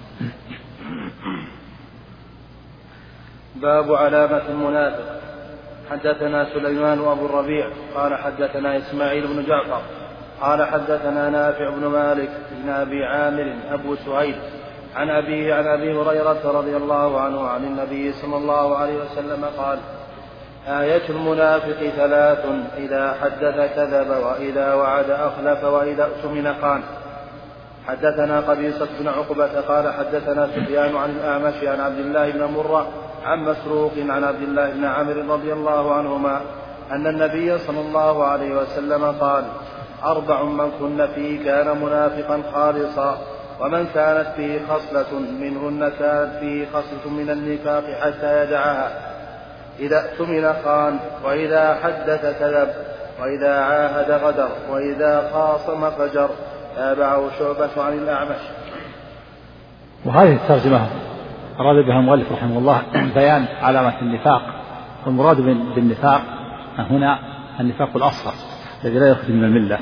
باب علامة المنافق. حدثنا سليمان وأبو الربيع قال حدثنا إسماعيل بن جعفر قال حدثنا نافع بن مالك بن أبي عامر أبو سهيل عن أبيه عن أبي هريرة رضي الله عنه عن النبي صلى الله عليه وسلم قال آية المنافق ثلاث إذا حدث كذب وإذا وعد أخلف وإذا اؤتمن خان. حدثنا قبيصة بن عقبة قال حدثنا سفيان عن الأعمش عن عبد الله بن مرة عن مسروق عن عبد الله بن عمرو رضي الله عنهما أن النبي صلى الله عليه وسلم قال 4 من كن فيه كان منافقا خالصا ومن كانت فيه خصلة منهن كانت فيه خصلة من النفاق حتى يدعها إذا اؤتمن خان وإذا حدث كذب وإذا عاهد غدر وإذا خاصم فجر. تابعه شعبة عن الأعمش. وهذه الترجمة أراد بها المؤلف رحمه الله بيان علامة النفاق والمراد بالنفاق هنا النفاق الأصغر الذي لا يخرج من الملة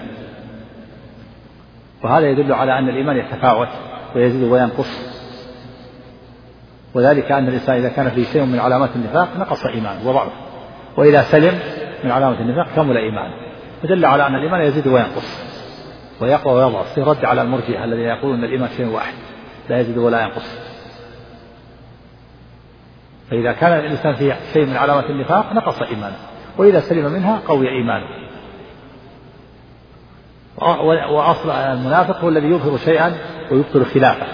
وهذا يدل على أن الإيمان يتفاوت ويزيد وينقص وذلك أن الإنسان إذا كان فيه شيء من علامات النفاق نقص إيمانه وضعف وإذا سلم من علامة النفاق كمل إيمانه فدل على أن الإيمان يزيد وينقص ويقوى ويضعف رد على المرجئة الذين يقولون أن الإيمان شيء واحد لا يزيد ولا ينقص. فإذا كان الإنسان فيه شيء من علامات النفاق نقص إيمانه وإذا سلم منها قوي إيمانه. وأصل المنافق هو الذي يظهر شيئا ويبطل خلافه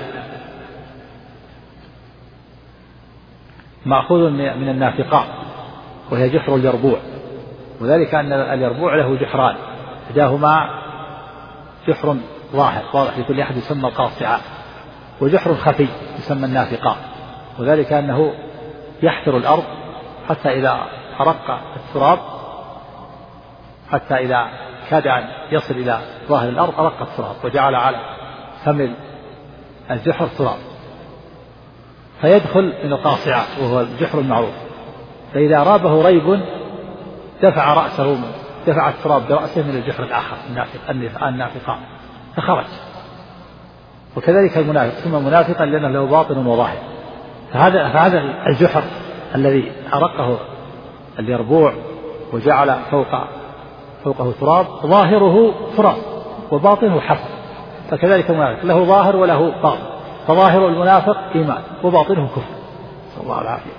مأخوذ من النافقاء وهي جحر اليربوع وذلك أن اليربوع له جحران إحداهما جحر ظاهر واضح لكل أحد يسمى القاصعة وجحر خفي يسمى النافقاء وذلك أنه يحفر الأرض حتى إذا أرق التراب حتى إذا كاد أن يصل إلى ظاهر الأرض أرق التراب وجعل على فم الجحر تراب فيدخل من القاصعة وهو الجحر المعروف فإذا رابه ريب دفع التراب برأسه من الجحر الآخر النافقاء فخرج. وكذلك المنافق ثم منافقا لأنه له باطن وظاهر فهذا الجحر الذي أرقه اليربوع وجعل فوقه تراب ظاهره تراب وباطنه حق، فكذلك المنافق له ظاهر وله باطن، فظاهر المنافق إيمان وباطنه كفر، نسأل الله العافية.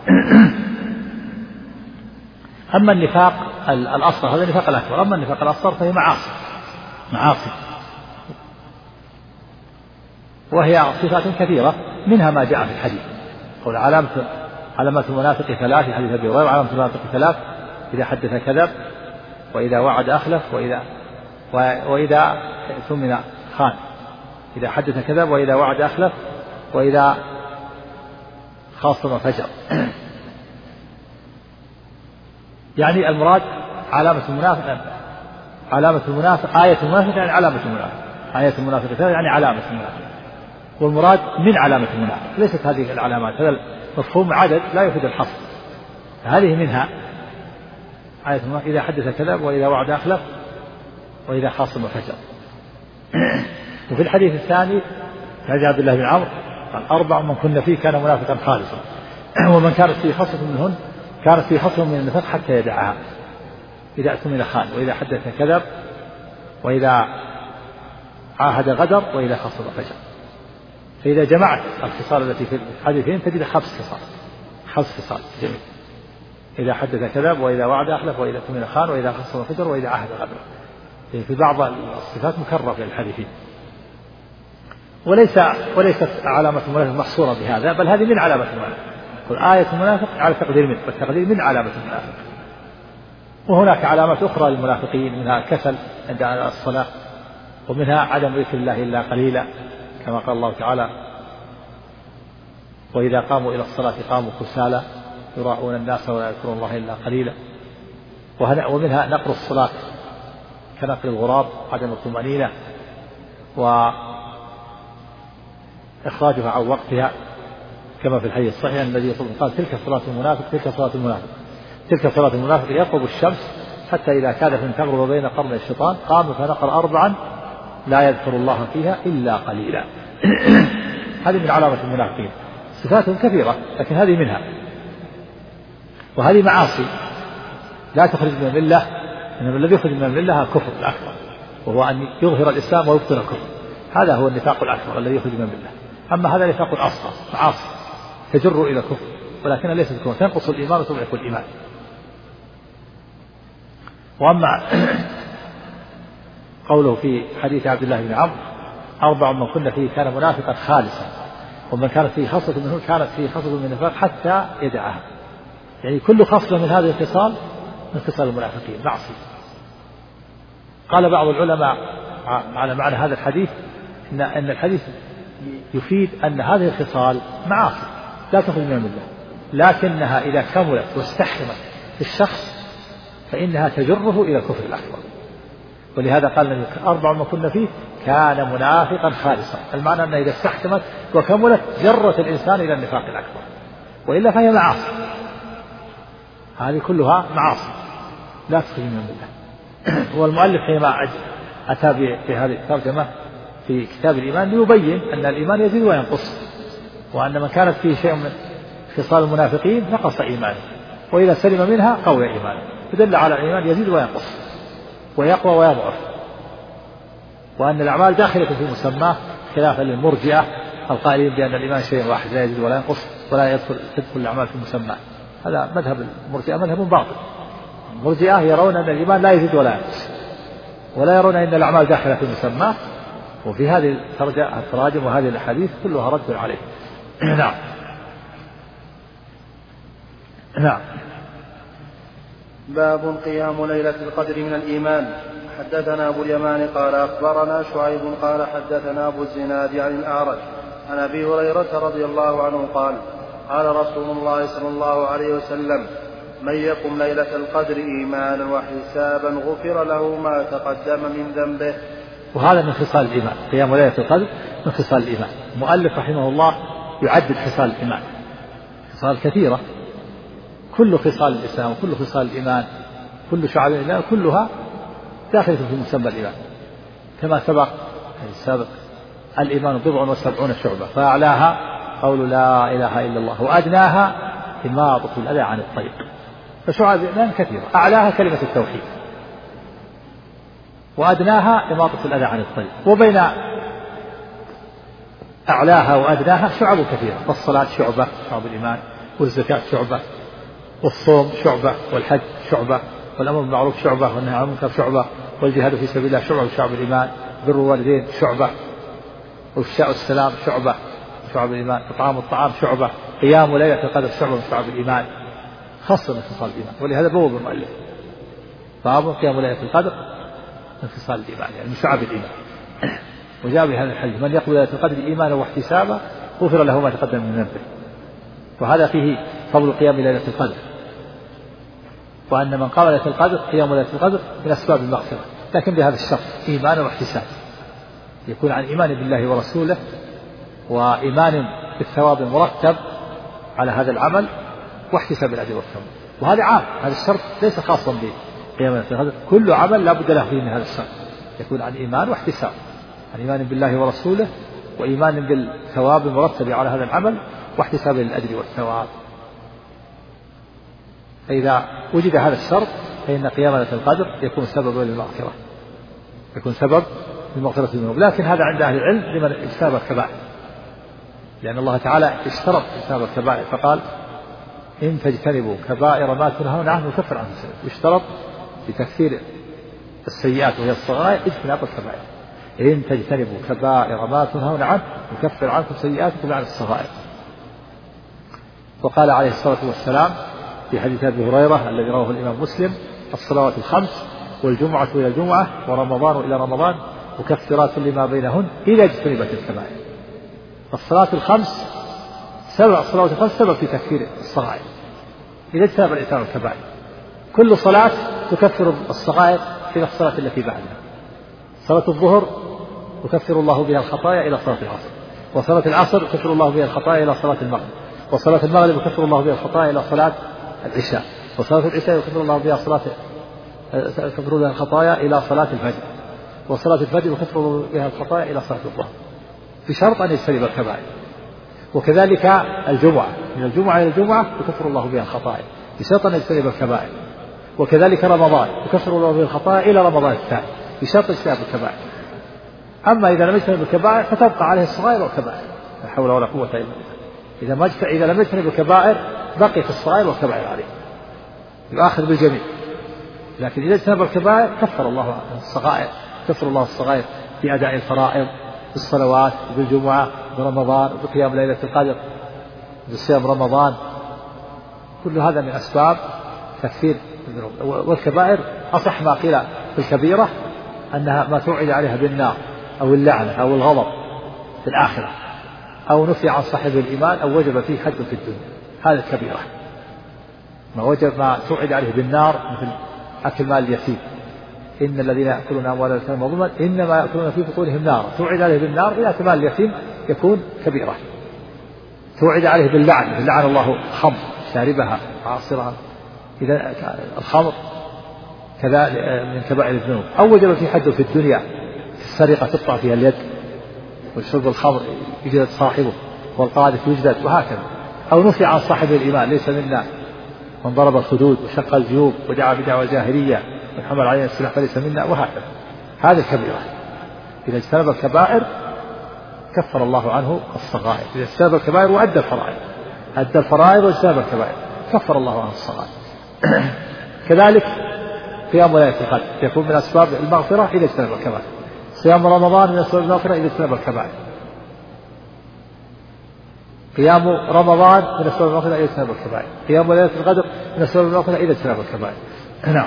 أما النفاق الأصغر هذا النفاق الأكبر، أما النفاق الأصغر فهي معاصي وهي صفات كثيرة، منها ما جاء في الحديث قول علامة المنافق ثلاث في حديث أبي هريرة، علامة المنافق ثلاث: إذا حدث كذب، وإذا وعد أخلف، وإذا ثمن خان. إذا حدث كذب، وإذا وعد أخلف، وإذا خاصم فجر. يعني المراد آية المنافق يعني علامة المنافق، آية المنافق يعني علامة المنافق، والمراد من علامة المنافق، ليست هذه العلامات. هذا مفهوم عدد لا يفيد الحصر، هذه منها آية المنافق: إذا حدث كذب، وإذا وعد أخلف، وإذا خاصم فجر. وفي الحديث الثاني حديث عبد الله بن عمرو قال: 4 من كن فيه كان منافقا خالصا، ومن كانت فيه خصلة منهن كانت فيه خصلة من النفاق حتى يدعها: إذا اؤتمن خان، وإذا حدث كذب، وإذا عاهد غدر، وإذا خصم فجر. فإذا جمعت الخصال التي في الحديثين تجد 5 خصال جميل: إذا حدث كذب، وإذا وعد أخلف، وإذا اؤتمن خان، وإذا خصم فجر، وإذا عاهد غدر. في بعض الصفات مكررة في الحديثين، وليست علامة المنافق محصورة بهذا، بل هذه من علامة المنافق. آية المنافق على تقدير من، والتقدير من علامة المنافق. وهناك علامات أخرى للمنافقين، منها الكسل عند الصلاة، ومنها عدم ذكر الله إلا قليلا، كما قال الله تعالى: وإذا قاموا إلى الصلاة قاموا كسالى يراءون الناس ولا يذكرون الله إلا قليلا. ومنها نقر الصلاة كنقر الغراب، عدم الطمأنينة وإخراجها عن وقتها، كما في الحديث الصحيح الذي يقول: قال: تلك صلاة المنافق، تلك صلاة المنافق، تلك صلاة المنافق يطلب الشمس حتى إذا كادت أن تغرب بين قرن الشيطان قام فنقر 4 لا يذكر الله فيها إلا قليلا. هذه من علامة المنافقين، صفاتهم كثيرة لكن هذه منها. وهذه معاصي لا تخرج من الملة، إنما الذي يخرج من الملة كفر الأكبر، وهو أن يظهر الإسلام ويبطن الكفر. هذا هو النفاق الأكبر الذي يخرج من الملة. أما هذا نفاق الأصغر، معاصي تجر إلى كفر، ولكنها ليست كفر، تنقص الإيمان وتضعف الإيمان. وأما قوله في حديث عبد الله بن عمرو: 4 من كن فيه كان منافقا خالصا، ومن كانت فيه خصلة منه كانت فيه خصلة من النفاق حتى يدعها. يعني كل خصلة من هذه الخصال من خصال المنافقين معصية. قال بعض العلماء على معنى هذا الحديث إن الحديث يفيد أن هذه الخصال معاصي لا تخرج من الملة، لكنها إذا كملت واستحكمت في الشخص فإنها تجره إلى الكفر الأكبر. ولهذا قال: 4 ما كنا فيه كان منافقا خالصا، المعنى أنها إذا استحكمت وكملت جرت الإنسان إلى النفاق الأكبر، وإلا فهي معاصي. هذه كلها معاصي لا تخرج من الملة. والمؤلف حينما أتى بهذه الترجمة في كتاب الإيمان ليبين أن الإيمان يزيد وينقص، وأن من كانت فيه شيء من خصال المنافقين نقص إيمانه، وإذا سلم منها قوي إيمانه، فدل على الإيمان يزيد وينقص ويقوى ويضعف، وأن الأعمال داخلة في مسماه، خلافا للمرجئة القائلين بأن الإيمان شيء واحد لا يزيد ولا ينقص ولا تدخل الأعمال في مسماه. هذا مذهب المرجئة مذهب باطل. المرجئة يرون أن الإيمان لا يزيد ولا ينقص، ولا يرون أن الأعمال داخلة في مسماه. وفي هذه التراجم وهذه الأحاديث كلها رد عليه. نعم. نعم. باب قيام ليلة القدر من الإيمان. حدثنا أبو اليمان قال أخبرنا شعيب قال حدثنا أبو الزناد عن الأعرج عن أبي هريرة رضي الله عنه قال: قال رسول الله صلى الله عليه وسلم: من يقم ليلة القدر إيمانا واحتسابا غفر له ما تقدم من ذنبه. وهذا من خصال الإيمان، قيام ليلة القدر من خصال الإيمان. المؤلف رحمه الله يعدد خصال الإيمان، خصال كثيرة، كل خصال الإسلام وكل خصال الإيمان، كل شعب الإيمان كلها داخلة في مسمى الإيمان، كما سبق السابق: الإيمان 70 شعبة، فأعلاها قول لا إله إلا الله، وأدناها إماطة الأذى عن الطريق. فشعب الإيمان كثيرة، أعلاها كلمة التوحيد، وأدناها إماطة الأذى عن الطريق، وبين أعلاها وأدناها شعب كثيرة، فالصلاة شعبة شعب الإيمان، والزكاة شعبة، والصوم شعبة، والحج شعبة، والأمر بالمعروف شعبة، والنهي عن المنكر شعبة، والجهاد في سبيل الله شعبة شعب الإيمان، بر الوالدين شعبة، وإفشاء السلام شعبة شعب الإيمان، إطعام الطعام شعبة، قيام ليلة القدر شعبة من شعب الإيمان، خاصة انفصال الإيمان. ولهذا بوب المؤلف باب قيام ليلة القدر انفصال الإيمان، يعني من شعب الإيمان. وجاء بهذا الحديث: من يقبل ليلة القدر إيمانا واحتسابا غفر له ما تقدم من ذنبه. وهذا فيه فضل قيام ليلة القدر، وأن من قام ليلة القدر قيام ليلة القدر من أسباب المغفرة، لكن بهذا الشرط: إيمانا واحتساب، يكون عن إيمان بالله ورسوله وإيمان بالثواب المرتب على هذا العمل واحتساب الأجر والثواب. وهذا عام، هذا الشرط ليس خاصا بقيام ليلة القدر، كل عمل لا بد له فيه من هذا الشرط، يكون عن إيمان واحتساب، عن إيمان بالله ورسوله وإيمان بالثواب المرتب على هذا العمل واحتساب للأجر والثواب. فإذا وجد هذا الشرط فإن قيام ليلة القدر يكون سببا للمغفرة، يكون سبب لمغفرة الذنوب. لكن هذا عند أهل العلم لمن اجتنب الكبائر، لأن الله تعالى اشترط اجتناب الكبائر فقال: إن تجتنبوا كبائر ما تنهون عنه نكفر عنكم سيئاتكم. يشترط لتكثير السيئات وهي الصغائر اجتناب الكبائر. إن تجتنبوا كبائر ما تنهون عنه نكفر عنكم سيئاتكم عن الصغائر. وقال عليه الصلاة والسلام في حديث أبي هريرة الذي رواه الإمام مسلم: الصلوات الخمس والجمعة إلى الجمعة ورمضان إلى رمضان مكفرات لما بينهن إذا اجتنبت الكبائر. الصلوات الخمس سبب في تكفير الصغائر إذا اجتنب الإنسان الكبائر. كل صلاة تكفر الصغائر إلى الصلاة التي بعدها. صلاة الظهر يكفر الله بها الخطايا إلى صلاة العصر، وصلاة العصر يكفر الله بها الخطايا إلى صلاة المغرب، وصلاة المغرب يكفر الله بها الخطايا إلى صلاة العشاء، وصلاة العشاء يكفر الله بها الخطايا إلى صلاة الفجر، وصلاة الفجر يكفر الله بها الخطايا إلى صلاة الظهر، بشرط أن يجتنب الكبائر. وكذلك الجمعة، من الجمعة إلى الجمعة يكفر الله بها الخطايا بشرط أن يجتنب الكبائر. وكذلك رمضان يكفر الله بها الخطايا إلى رمضان الثاني بشرط اجتناب الكبائر. أما إذا لم يجتنب الكبائر فتبقى عليه الصغائر والكبائر، لا حول ولا قوة إلا بالله. إذا لم يجتنب الكبائر بقيت الصغائر والكبائر عليه، يؤاخذ بالجميع. لكن إذا اجتنب الكبائر كفر الله الصغائر، كفر الله الصغائر بأداء الفرائض بالصلوات بالجمعة برمضان بقيام ليلة القدر بصيام رمضان. كل هذا من أسباب تكفير الذنوب. والكبائر أصح ما قيل في الكبيرة أنها ما توعد عليها بالنار أو اللعنة أو الغضب في الآخرة، أو نفي عن صاحب الإيمان، أو وجب فيه حد في الدنيا. هذه الكبيرة ما توعد عليه بالنار، مثل أكل مال اليتيم: إن الذين يأكلون أموال اليتامى ظلما إنما يأكلون في بطونهم نارا. توعد عليه بالنار إذا أكل مال اليتيم يكون كبيرة. توعد عليه باللعن: لعن الله الخمر شاربها عاصرها. إذا الخمر كذا من كبائر الذنوب. أو وجب في حد في الدنيا: في السرقة تقطع فيها اليد، والشرب الخمر يجلد صاحبه، والقاذف يجلد، وهكذا. أو نفي عن صاحب الإيمان: ليس منا من ضرب الخدود وشق الجيوب ودعا بدعوى الجاهلية وحمل علينا السلاح فليس منا، وهكذا. هذه الكبيرة. إذا اجتنب الكبائر كفر الله عنه الصغائر. إذا اجتنب الكبائر وأدى الفرائض، أدى الفرائض واجتنب الكبائر كفر الله عنه الصغائر. كذلك قيام ليلة القدر يكون من أسباب المغفرة إذا اجتنب الكبائر. صيام رمضان من أسباب المغفرة إذا اجتنب الكبائر. قيام رمضان من أسباب المغفرة إذا اجتنب الكبائر. قيام ليلة القدر من أسباب المغفرة إذا اجتنب الكبائر. نعم.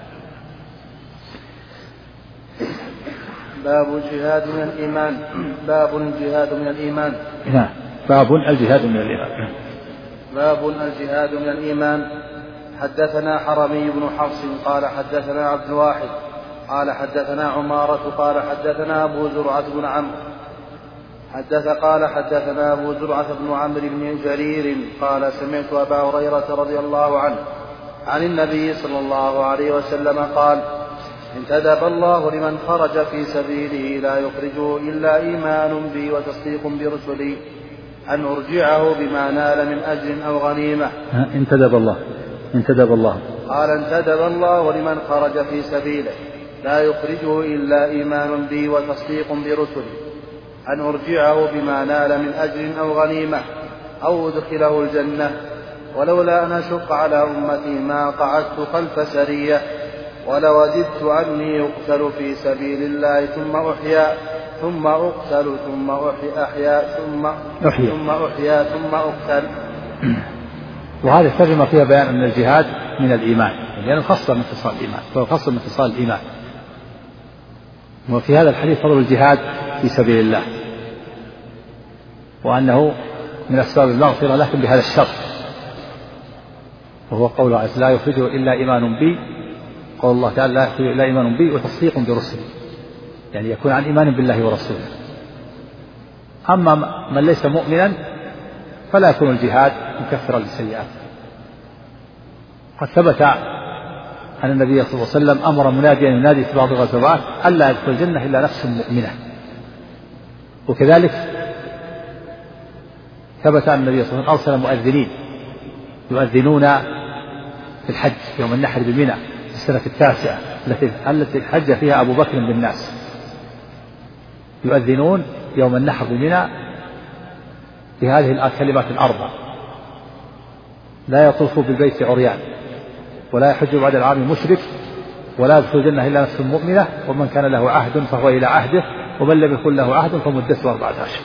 باب الجهاد من الإيمان. باب الجهاد من الإيمان. نعم. باب الجهاد من الإيمان. باب الجهاد من الإيمان. حدثنا حرمي بن حفص قال حدثنا عبد الواحد قال حدثنا عمارة قال حدثنا أبو زرعة بن عمرو قال حدثنا أبو زرعة بن عمرو بن جرير قال سمعت أبا هريرة رضي الله عنه عن النبي صلى الله عليه وسلم قال: انتدب الله لمن خرج في سبيله لا يخرجه إلا إيمان بي وتصديق برسلي أن أرجعه بما نال من أجر أو غنيمة. انتدب الله قال: انتدب الله لمن خرج في سبيله لا يخرجه إلا إيمان بي وتصديق برسلي، أن أرجعه بما نال من أجر أو غنيمة أو أدخله الجنة، ولولا أن أشق على أمتي ما قعدت خلف سرية، ولوددت أني أقتل في سبيل الله ثم أحيا ثم أقتل ثم أحيا ثم أقتل. وهذه الترجمة فيها بيان أن الجهاد من الإيمان، لأنه خاصة من اتصال الإيمان، فهو خاصة من اتصال الإيمان. وفي هذا الحديث فضل الجهاد في سبيل الله، وأنه من أسباب المغفرة لكن بهذا الشرط، وهو قول لا يخرجه إلا إيمان بي، قول الله تعالى لا يخرجه إلا إيمان بي وتصديق برسله، يعني يكون عن إيمان بالله ورسوله. أما من ليس مؤمنا فلا يكون الجهاد مكفرا للسيئات. قد ثبت أن النبي صلى الله عليه وسلم أمر مناديا ينادي في بعض الغزوات ألا يدخل الجنة إلا نفس مؤمنة. وكذلك ثبت أن النبي صلى الله عليه وسلم أرسل مؤذنين يؤذنون في الحج يوم النحر بمنى في السنة 9 التي حج فيها أبو بكر بالناس، يؤذنون يوم النحر بمنى بهذه الكلمات الأربع: لا يطوف بالبيت عريان، ولا يحج بعد العام مشرك، ولا يدخل الجنة إلا نفس مؤمنة، ومن كان له عهد فهو إلى عهده، ومن لم يكن له عهد فمدته 4 أشهر.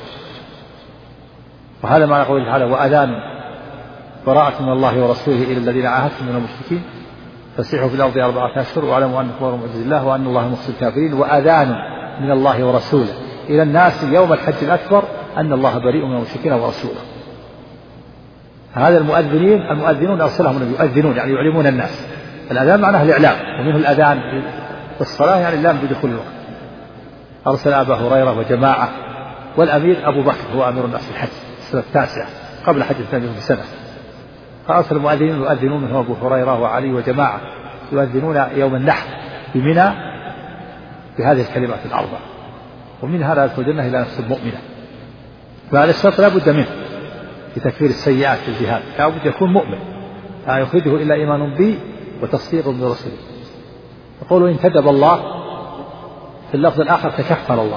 وهذا معنى قوله تعالى: وأذان براءة من الله ورسوله إلى الذين عاهدتم من المشركين فسيحوا في الأرض 4 أشهر واعلموا أنكم غير معجز الله وأن الله مخزي الكافرين. وأذان من الله ورسوله إلى الناس يوم الحج الأكبر أن الله بريء من المشركين ورسوله. هذا المؤذنون أرسلهم النبي يؤذنون، يعني يعلمون الناس. الأذان معناه الإعلام، ومنه الأذان في الصلاة يعني اللام بدخول الوقت. أرسل أبا هريرة وجماعة، والأمير أبو بكر هو أمير الناس في الحج السنة 9 قبل حج الثاني بسنة. فأرسل المؤذنين يؤذنون منهم أبو هريرة وعلي وجماعة يؤذنون يوم النحر بمنى بهذه الكلمات الأربع، ومن هذا يدخل الجنة إلى نفس المؤمنة. فهذا الشرط لا بد منه لتكفير السيئات في الجهاد، لا بد يكون مؤمن، لا يخرجه إلا إيمان بي وتصديق برسله. يقول إن كذب الله، في اللفظ الآخر تكفل الله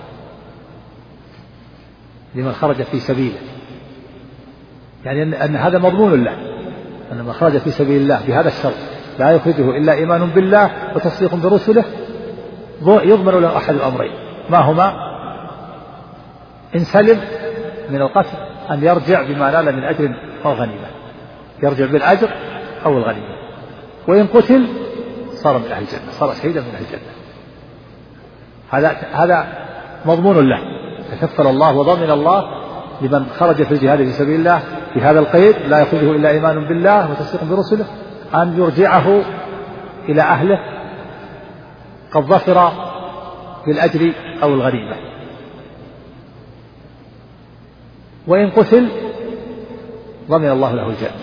لمن خرج في سبيله، يعني أن هذا مضمون له، أن من خرج في سبيل الله بهذا الشرط لا يخرجه إلا إيمان بالله وتصديق برسله يضمن له أحد الأمرين، ما هما؟ إن سلم من القتل أن يرجع بما نال من أجر أو غنيمة، يرجع بالأجر أو الغنيمة. وإن قتل صار من أهل الجنة، صار شهيدا من أهل الجنة. هذا مضمون له، تكفل الله وضمن الله لمن خرج في الجهاد في سبيل الله بهذا القيد: لا يخرجه إلا إيمان بالله وتصديق برسله، أن يرجعه إلى أهله قد ظفر بالأجر أو الغنيمة. وإن قتل ضمن الله له الجنة.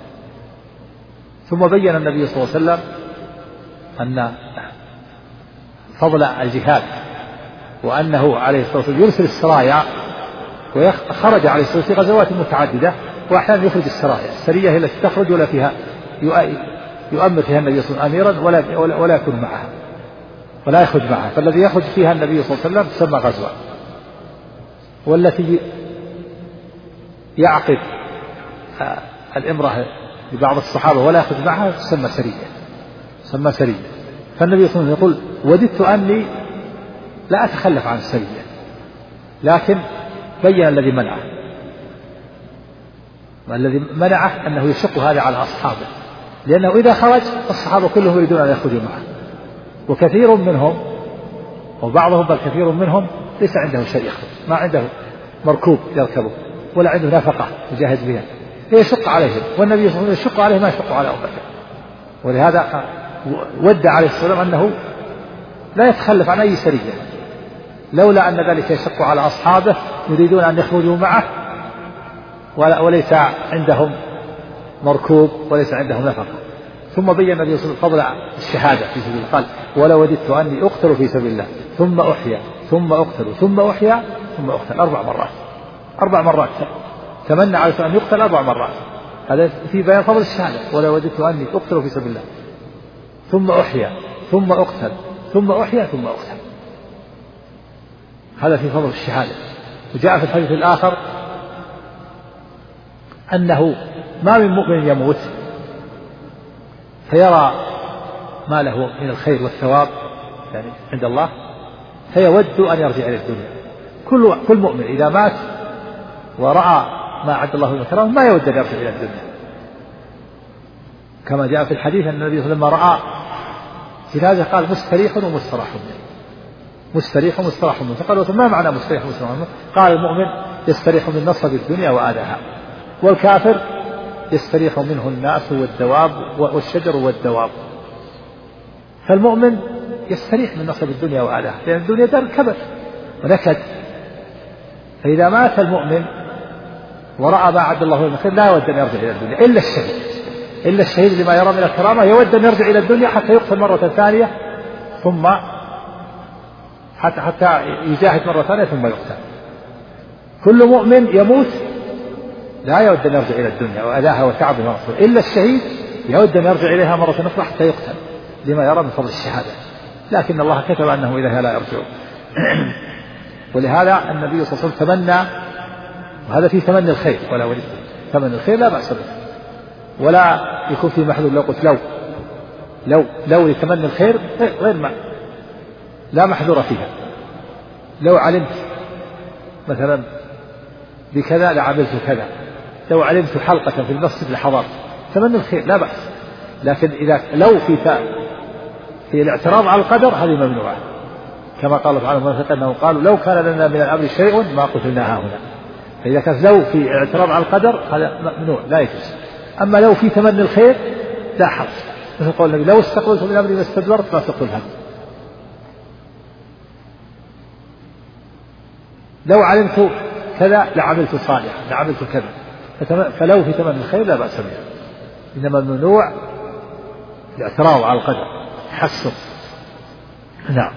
ثم بين النبي صلى الله عليه وسلم أن فضل الجهاد، وأنه عليه الصلاة والسلام يرسل السرايا، وخرج عليه الصلاة والسلام في غزوات متعددة، وأحيانا يخرج السرايا. السرية هي التي تخرج ولا فيها يؤمر فيها النبي صلى الله عليه وسلم أميرا ولا يكون معها ولا يخرج معها، فالذي يخرج فيها النبي صلى الله عليه وسلم تسمى غزوة، والتي يعقد الإمرة لبعض الصحابة ولا يخرج معها تسمى سرية. فالنبي صلى الله عليه وسلم يقول: وددت أني لا أتخلف عن السرية، لكن بين الذي منعه أنه يشق هذا على أصحابه، لأنه إذا خرج الصحابة كلهم يريدون أن يخرجوا معه، وكثير منهم وبعضهم بل كثير منهم ليس عنده شيء يخرج، ما عنده مركوب يركبه ولا عنده نفقة يجاهد بها، يشق عليهم، والنبي صلى الله عليه وسلم يشق عليه ما يشق على أمته. ولهذا ودع عليه الصلاة والسلام أنه لا يتخلف عن أي سرية، لولا أن ذلك يشق على أصحابه يريدون أن يخرجوا معه وليس عندهم مركوب وليس عندهم نفقة. ثم بين النبي صلى الله عليه وسلم فضل الشهادة في سبيل الله، قال: ولو وددت أني أقتل في سبيل الله ثم أحيا ثم أقتل ثم أحيا ثم أقتل 4 مرات تمنى عليه أن يقتل 4 مرات. هذا في بيان فضل الشهادة: ولو وددت أني أقتل في سبيل الله ثم أحيا ثم أقتل ثم أحيا ثم أقتل. هذا في فضل الشهادة. وجاء في الحديث الآخر أنه ما من مؤمن يموت فيرى ما له من الخير والثواب يعني عند الله فيود أن يرجع إلى الدنيا. كل مؤمن إذا مات ورأى ما أعد الله من كرامه ما يود أن يرجع إلى الدنيا، كما جاء في الحديث أن النبي صلى الله عليه وسلم لما رأى جنازة قال مستريح ومستراح منه، مستريح ومستراح منه. فقالوا ما معنى مستريح ومستراح منه؟ قال المؤمن يستريح من نصب الدنيا وآذاها، والكافر يستريح منه الناس والدواب والشجر والدواب. فالمؤمن يستريح من نصب الدنيا وآذاها، لأن الدنيا دار كبر ونكد. فإذا مات المؤمن ورأى ما أعد الله من خير لا يود أن يرجع إلى الدنيا إلا الشهيد لما يرى من الكرامة يود أن يرجع إلى الدنيا حتى يقتل مرة ثانية ثم حتى يجاهد مرة ثانية ثم يقتل. كل مؤمن يموت لا يود أن يرجع إلى الدنيا وأذاها وتعبها ونصبها، إلا الشهيد يود أن يرجع إليها مرة أخرى حتى يقتل لما يرى من فضل الشهادة، لكن الله كتب أنه إليها لا يرجع. ولهذا النبي صلى الله عليه وسلم تمنى، وهذا فيه تمني الخير ولا ولد تمني الخير لا بأس به، ولا يكون فيه محذور. لو قلت لو يتمنى الخير غير ما لا محذور فيها. لو علمت مثلا بكذا لعملت كذا، لو علمت حلقة في المسجد لحضرت، تمنى الخير لا بأس. لكن إذا لو في الاعتراض على القدر هذه ممنوعة، كما قال تعالى المنافقين أنهم قالوا لو كان لنا من الأمر شيء ما قتلنا هنا. فإذا كان لو في اعتراض على القدر هذا ممنوع لا يجوز. أما لو في تمني الخير لا حرج، مثل قول النبي لو استقبلت من أمري ما استدبرت ما تقول هذا. لو علمت كذا لعملت صالحا لعملت كذا. فلو في تمني الخير لا بأس به، إنما الممنوع الاعتراض على القدر حسن. نعم.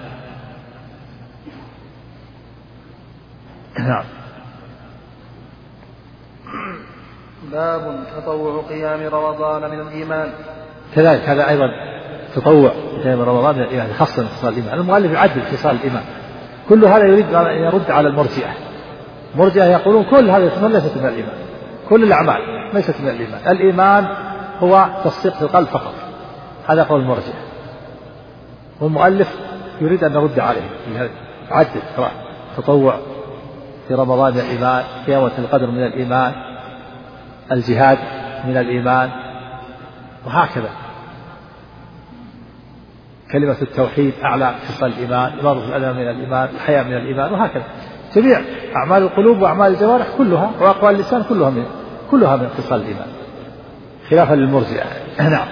باب تطوع قيام رمضان من الإيمان. كذلك هذا أيضا تطوع قيام رمضان من الإيمان، خاصة اتصال الإيمان. المؤلف يعدل اتصال الإيمان. كل هذا يريد أن يرد على المرجئة يقولون كل هذه ليست من الإيمان، كل الأعمال ليست من الإيمان. الإيمان هو تصديق في القلب فقط، هذا قول المرجئة. والمؤلف يريد أن يرد عليه، يعدل تطوع في رمضان من الإيمان، قيام القدر من الإيمان، الجهاد من الإيمان، وهكذا. كلمة التوحيد أعلى خصال الإيمان، إماطة الأذى من الإيمان، الحياء من الإيمان، وهكذا. جميع أعمال القلوب وأعمال الجوارح كلها وأقوال اللسان كلها من خصال الإيمان، خلافا للمرجئة. نعم.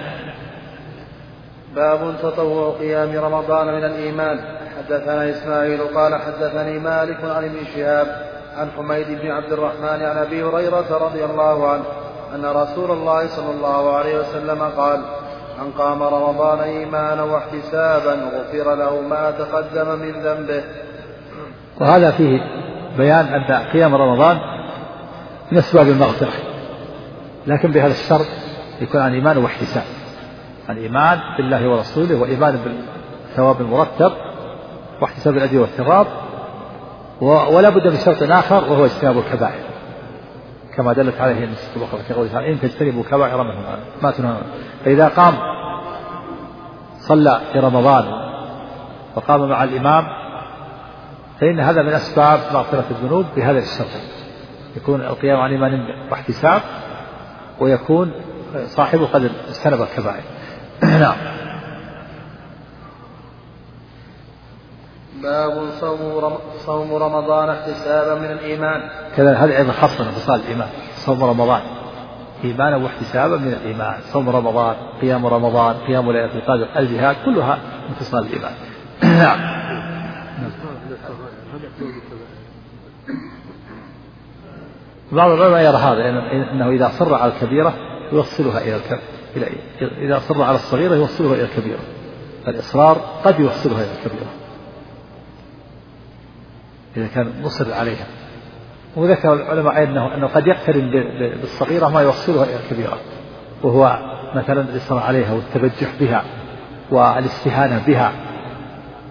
باب تطوع قيام رمضان من الإيمان. حدثنا إسماعيل قال حدثني مالك عن ابن شهاب عن حميد بن عبد الرحمن عن أبي هريرة رضي الله عنه أن رسول الله صلى الله عليه وسلم قال: من قام رمضان إيمانا واحتسابا غفر له ما تقدم من ذنبه. وهذا فيه بيان أن قيام رمضان من أسباب المغفرة، لكن بهذا الشرط يكون عن إيمان واحتساب، عن إيمان بالله ورسوله وإيمان بالثواب المرتب واحتساب الأجر والثواب، ولا بد من شرط آخر وهو اجتناب الكبائر، كما دلت عليه النصوص الأخرى كقوله تعالى: إن تجتنبوا كبائر ما تنهون. فإذا قام صلى في رمضان وقام مع الإمام فإن هذا من أسباب مغفرة الذنوب بهذا الشرط، يكون القيام عن إيمان واحتساب، ويكون صاحبه قد اجتنب الكبائر. نعم. باب صوم رمضان احتسابا من الإيمان. كذا هذا أيضا خاص من خصال الإيمان، صوم رمضان إيمانا واحتسابا من الإيمان. صوم رمضان، قيام رمضان، قيام ليلة القدر، الجهاد، كلها من خصال الإيمان. نعم. بعض العلماء يرى هذا أنه إذا صر على الكبيرة يوصلها إذا صر على الصغيرة يوصلها إلى الكبيرة، فالإصرار قد يوصلها إلى الكبيرة إذا كان مصر عليها. وذكر العلماء أنه قد يقترن بالصغيرة ما يوصلها إلى الكبيرة، وهو مثلا الإصرار عليها والتبجح بها والاستهانة بها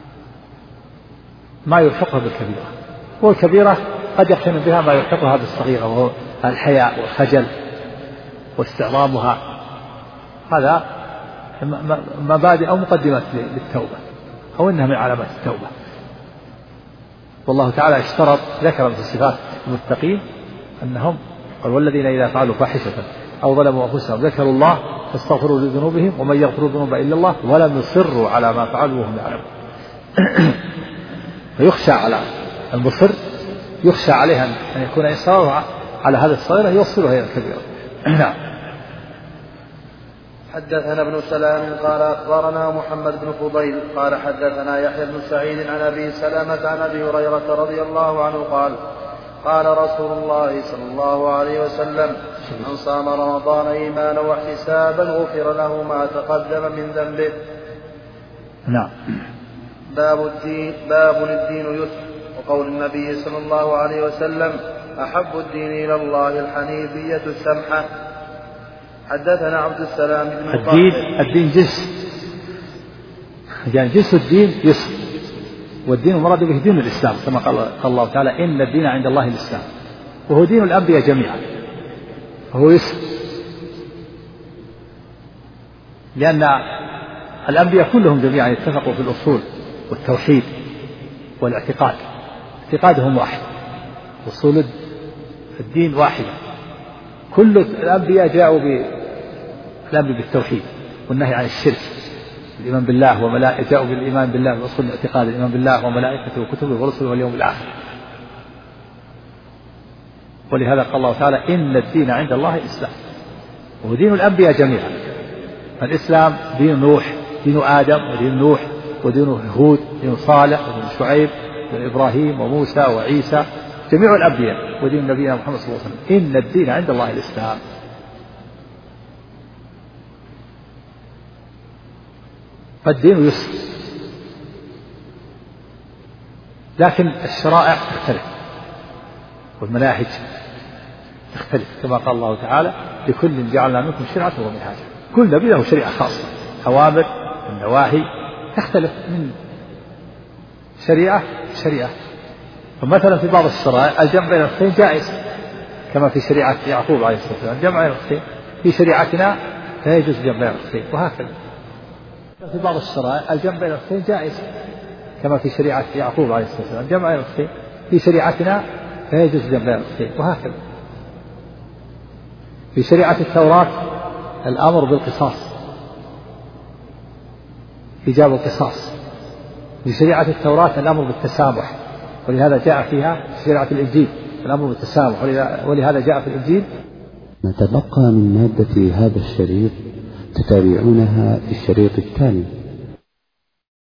ما يلحقها بالكبيرة، والكبيرة قد يقترن بها ما يلحقها بالصغيرة، وهو الحياء والخجل واستعظامها. هذا مبادئ أو مقدمات للتوبة، أو إنها من علامات التوبة. والله تعالى اشترط، ذكر في صفات المتقين أنهم قال والذين إذا فعلوا فاحشة أو ظلموا أنفسهم ذكروا الله فاستغفروا لذنوبهم ومن يغفر الذنوب إلا الله ولم يصروا على ما فعلوا وهم يعلمون. فيخشى على المصر، يخشى عليه أن يكون إصراره على هذا الصغيرة يوصله إلى الكبيرة. نعم. حدثنا ابن سلام قال أخبرنا محمد بن فضيل قال حدثنا يحيى بن سعيد عن أبي سلمة عن أبي هريرة رضي الله عنه قال قال رسول الله صلى الله عليه وسلم من صام رمضان إيمانا واحتسابا غفر له ما تقدم من ذنبه. نعم. باب الدين يسر. وقول النبي صلى الله عليه وسلم أحب الدين إلى الله الحنيفية السمحة. حدثنا عبد السلام بن الدين جنس، يعني جنس الدين يسر، والدين المراد به دين الإسلام كما قال الله تعالى إن الدين عند الله الإسلام، وهو دين الأنبياء جميعا، وهو يسر، لأن الأنبياء كلهم جميعا اتفقوا في الأصول والتوحيد والاعتقاد، اعتقادهم واحد، أصول الدين واحدة. كل الأنبياء جاءوا بالأمر بالتوحيد والنهي عن الشرك، الإيمان بالله وملائكته، جاءوا بالإيمان بالله وأصول الاعتقاد، الإيمان بالله وملائكته وكتبه ورسله واليوم الآخر. ولهذا قال الله تعالى إن الدين عند الله الإسلام، وهو دين الأنبياء جميعا. فالإسلام دين نوح، دين آدم، ودين نوح، ودين هود، دين صالح، ودين شعيب، ودين إبراهيم وموسى وعيسى، جميع الأنبياء، ودين نبينا محمد صلى الله عليه وسلم إن الدين عند الله الإسلام. فالدين يسر، لكن الشرائع تختلف والمناهج تختلف، كما قال الله تعالى لكل جعلنا منكم شرعة ومنهاجا. كل نبي له شريعة خاصة، أوامر والنواهي تختلف من شريعة شريعة. فمثلا في بعض الشرائع الجمع بين الأختين جائز، كما في شريعة يعقوب عليه الصلاة والسلام الجمع بين الأختين، في شريعتنا لا يجوز الجمع بين الأختين، وهكذا. في بعض الشرائع الجمع بين الأختين جائز، كما في شريعة يعقوب عليه الصلاة والسلام الجمع بين الأختين، في شريعتنا لا يجوز الجمع بين الأختين، وهكذا. في شريعة التوراة الأمر بالقصاص، إيجاب القصاص. في شريعة التوراة الأمر بالتسامح، ولهذا جاء فيها شريعة الإنجيل الأمر بالتسامح، ولهذا جاء في الإنجيل. ما تبقى من مادة هذا الشريط تتابعونها في الشريط التالي.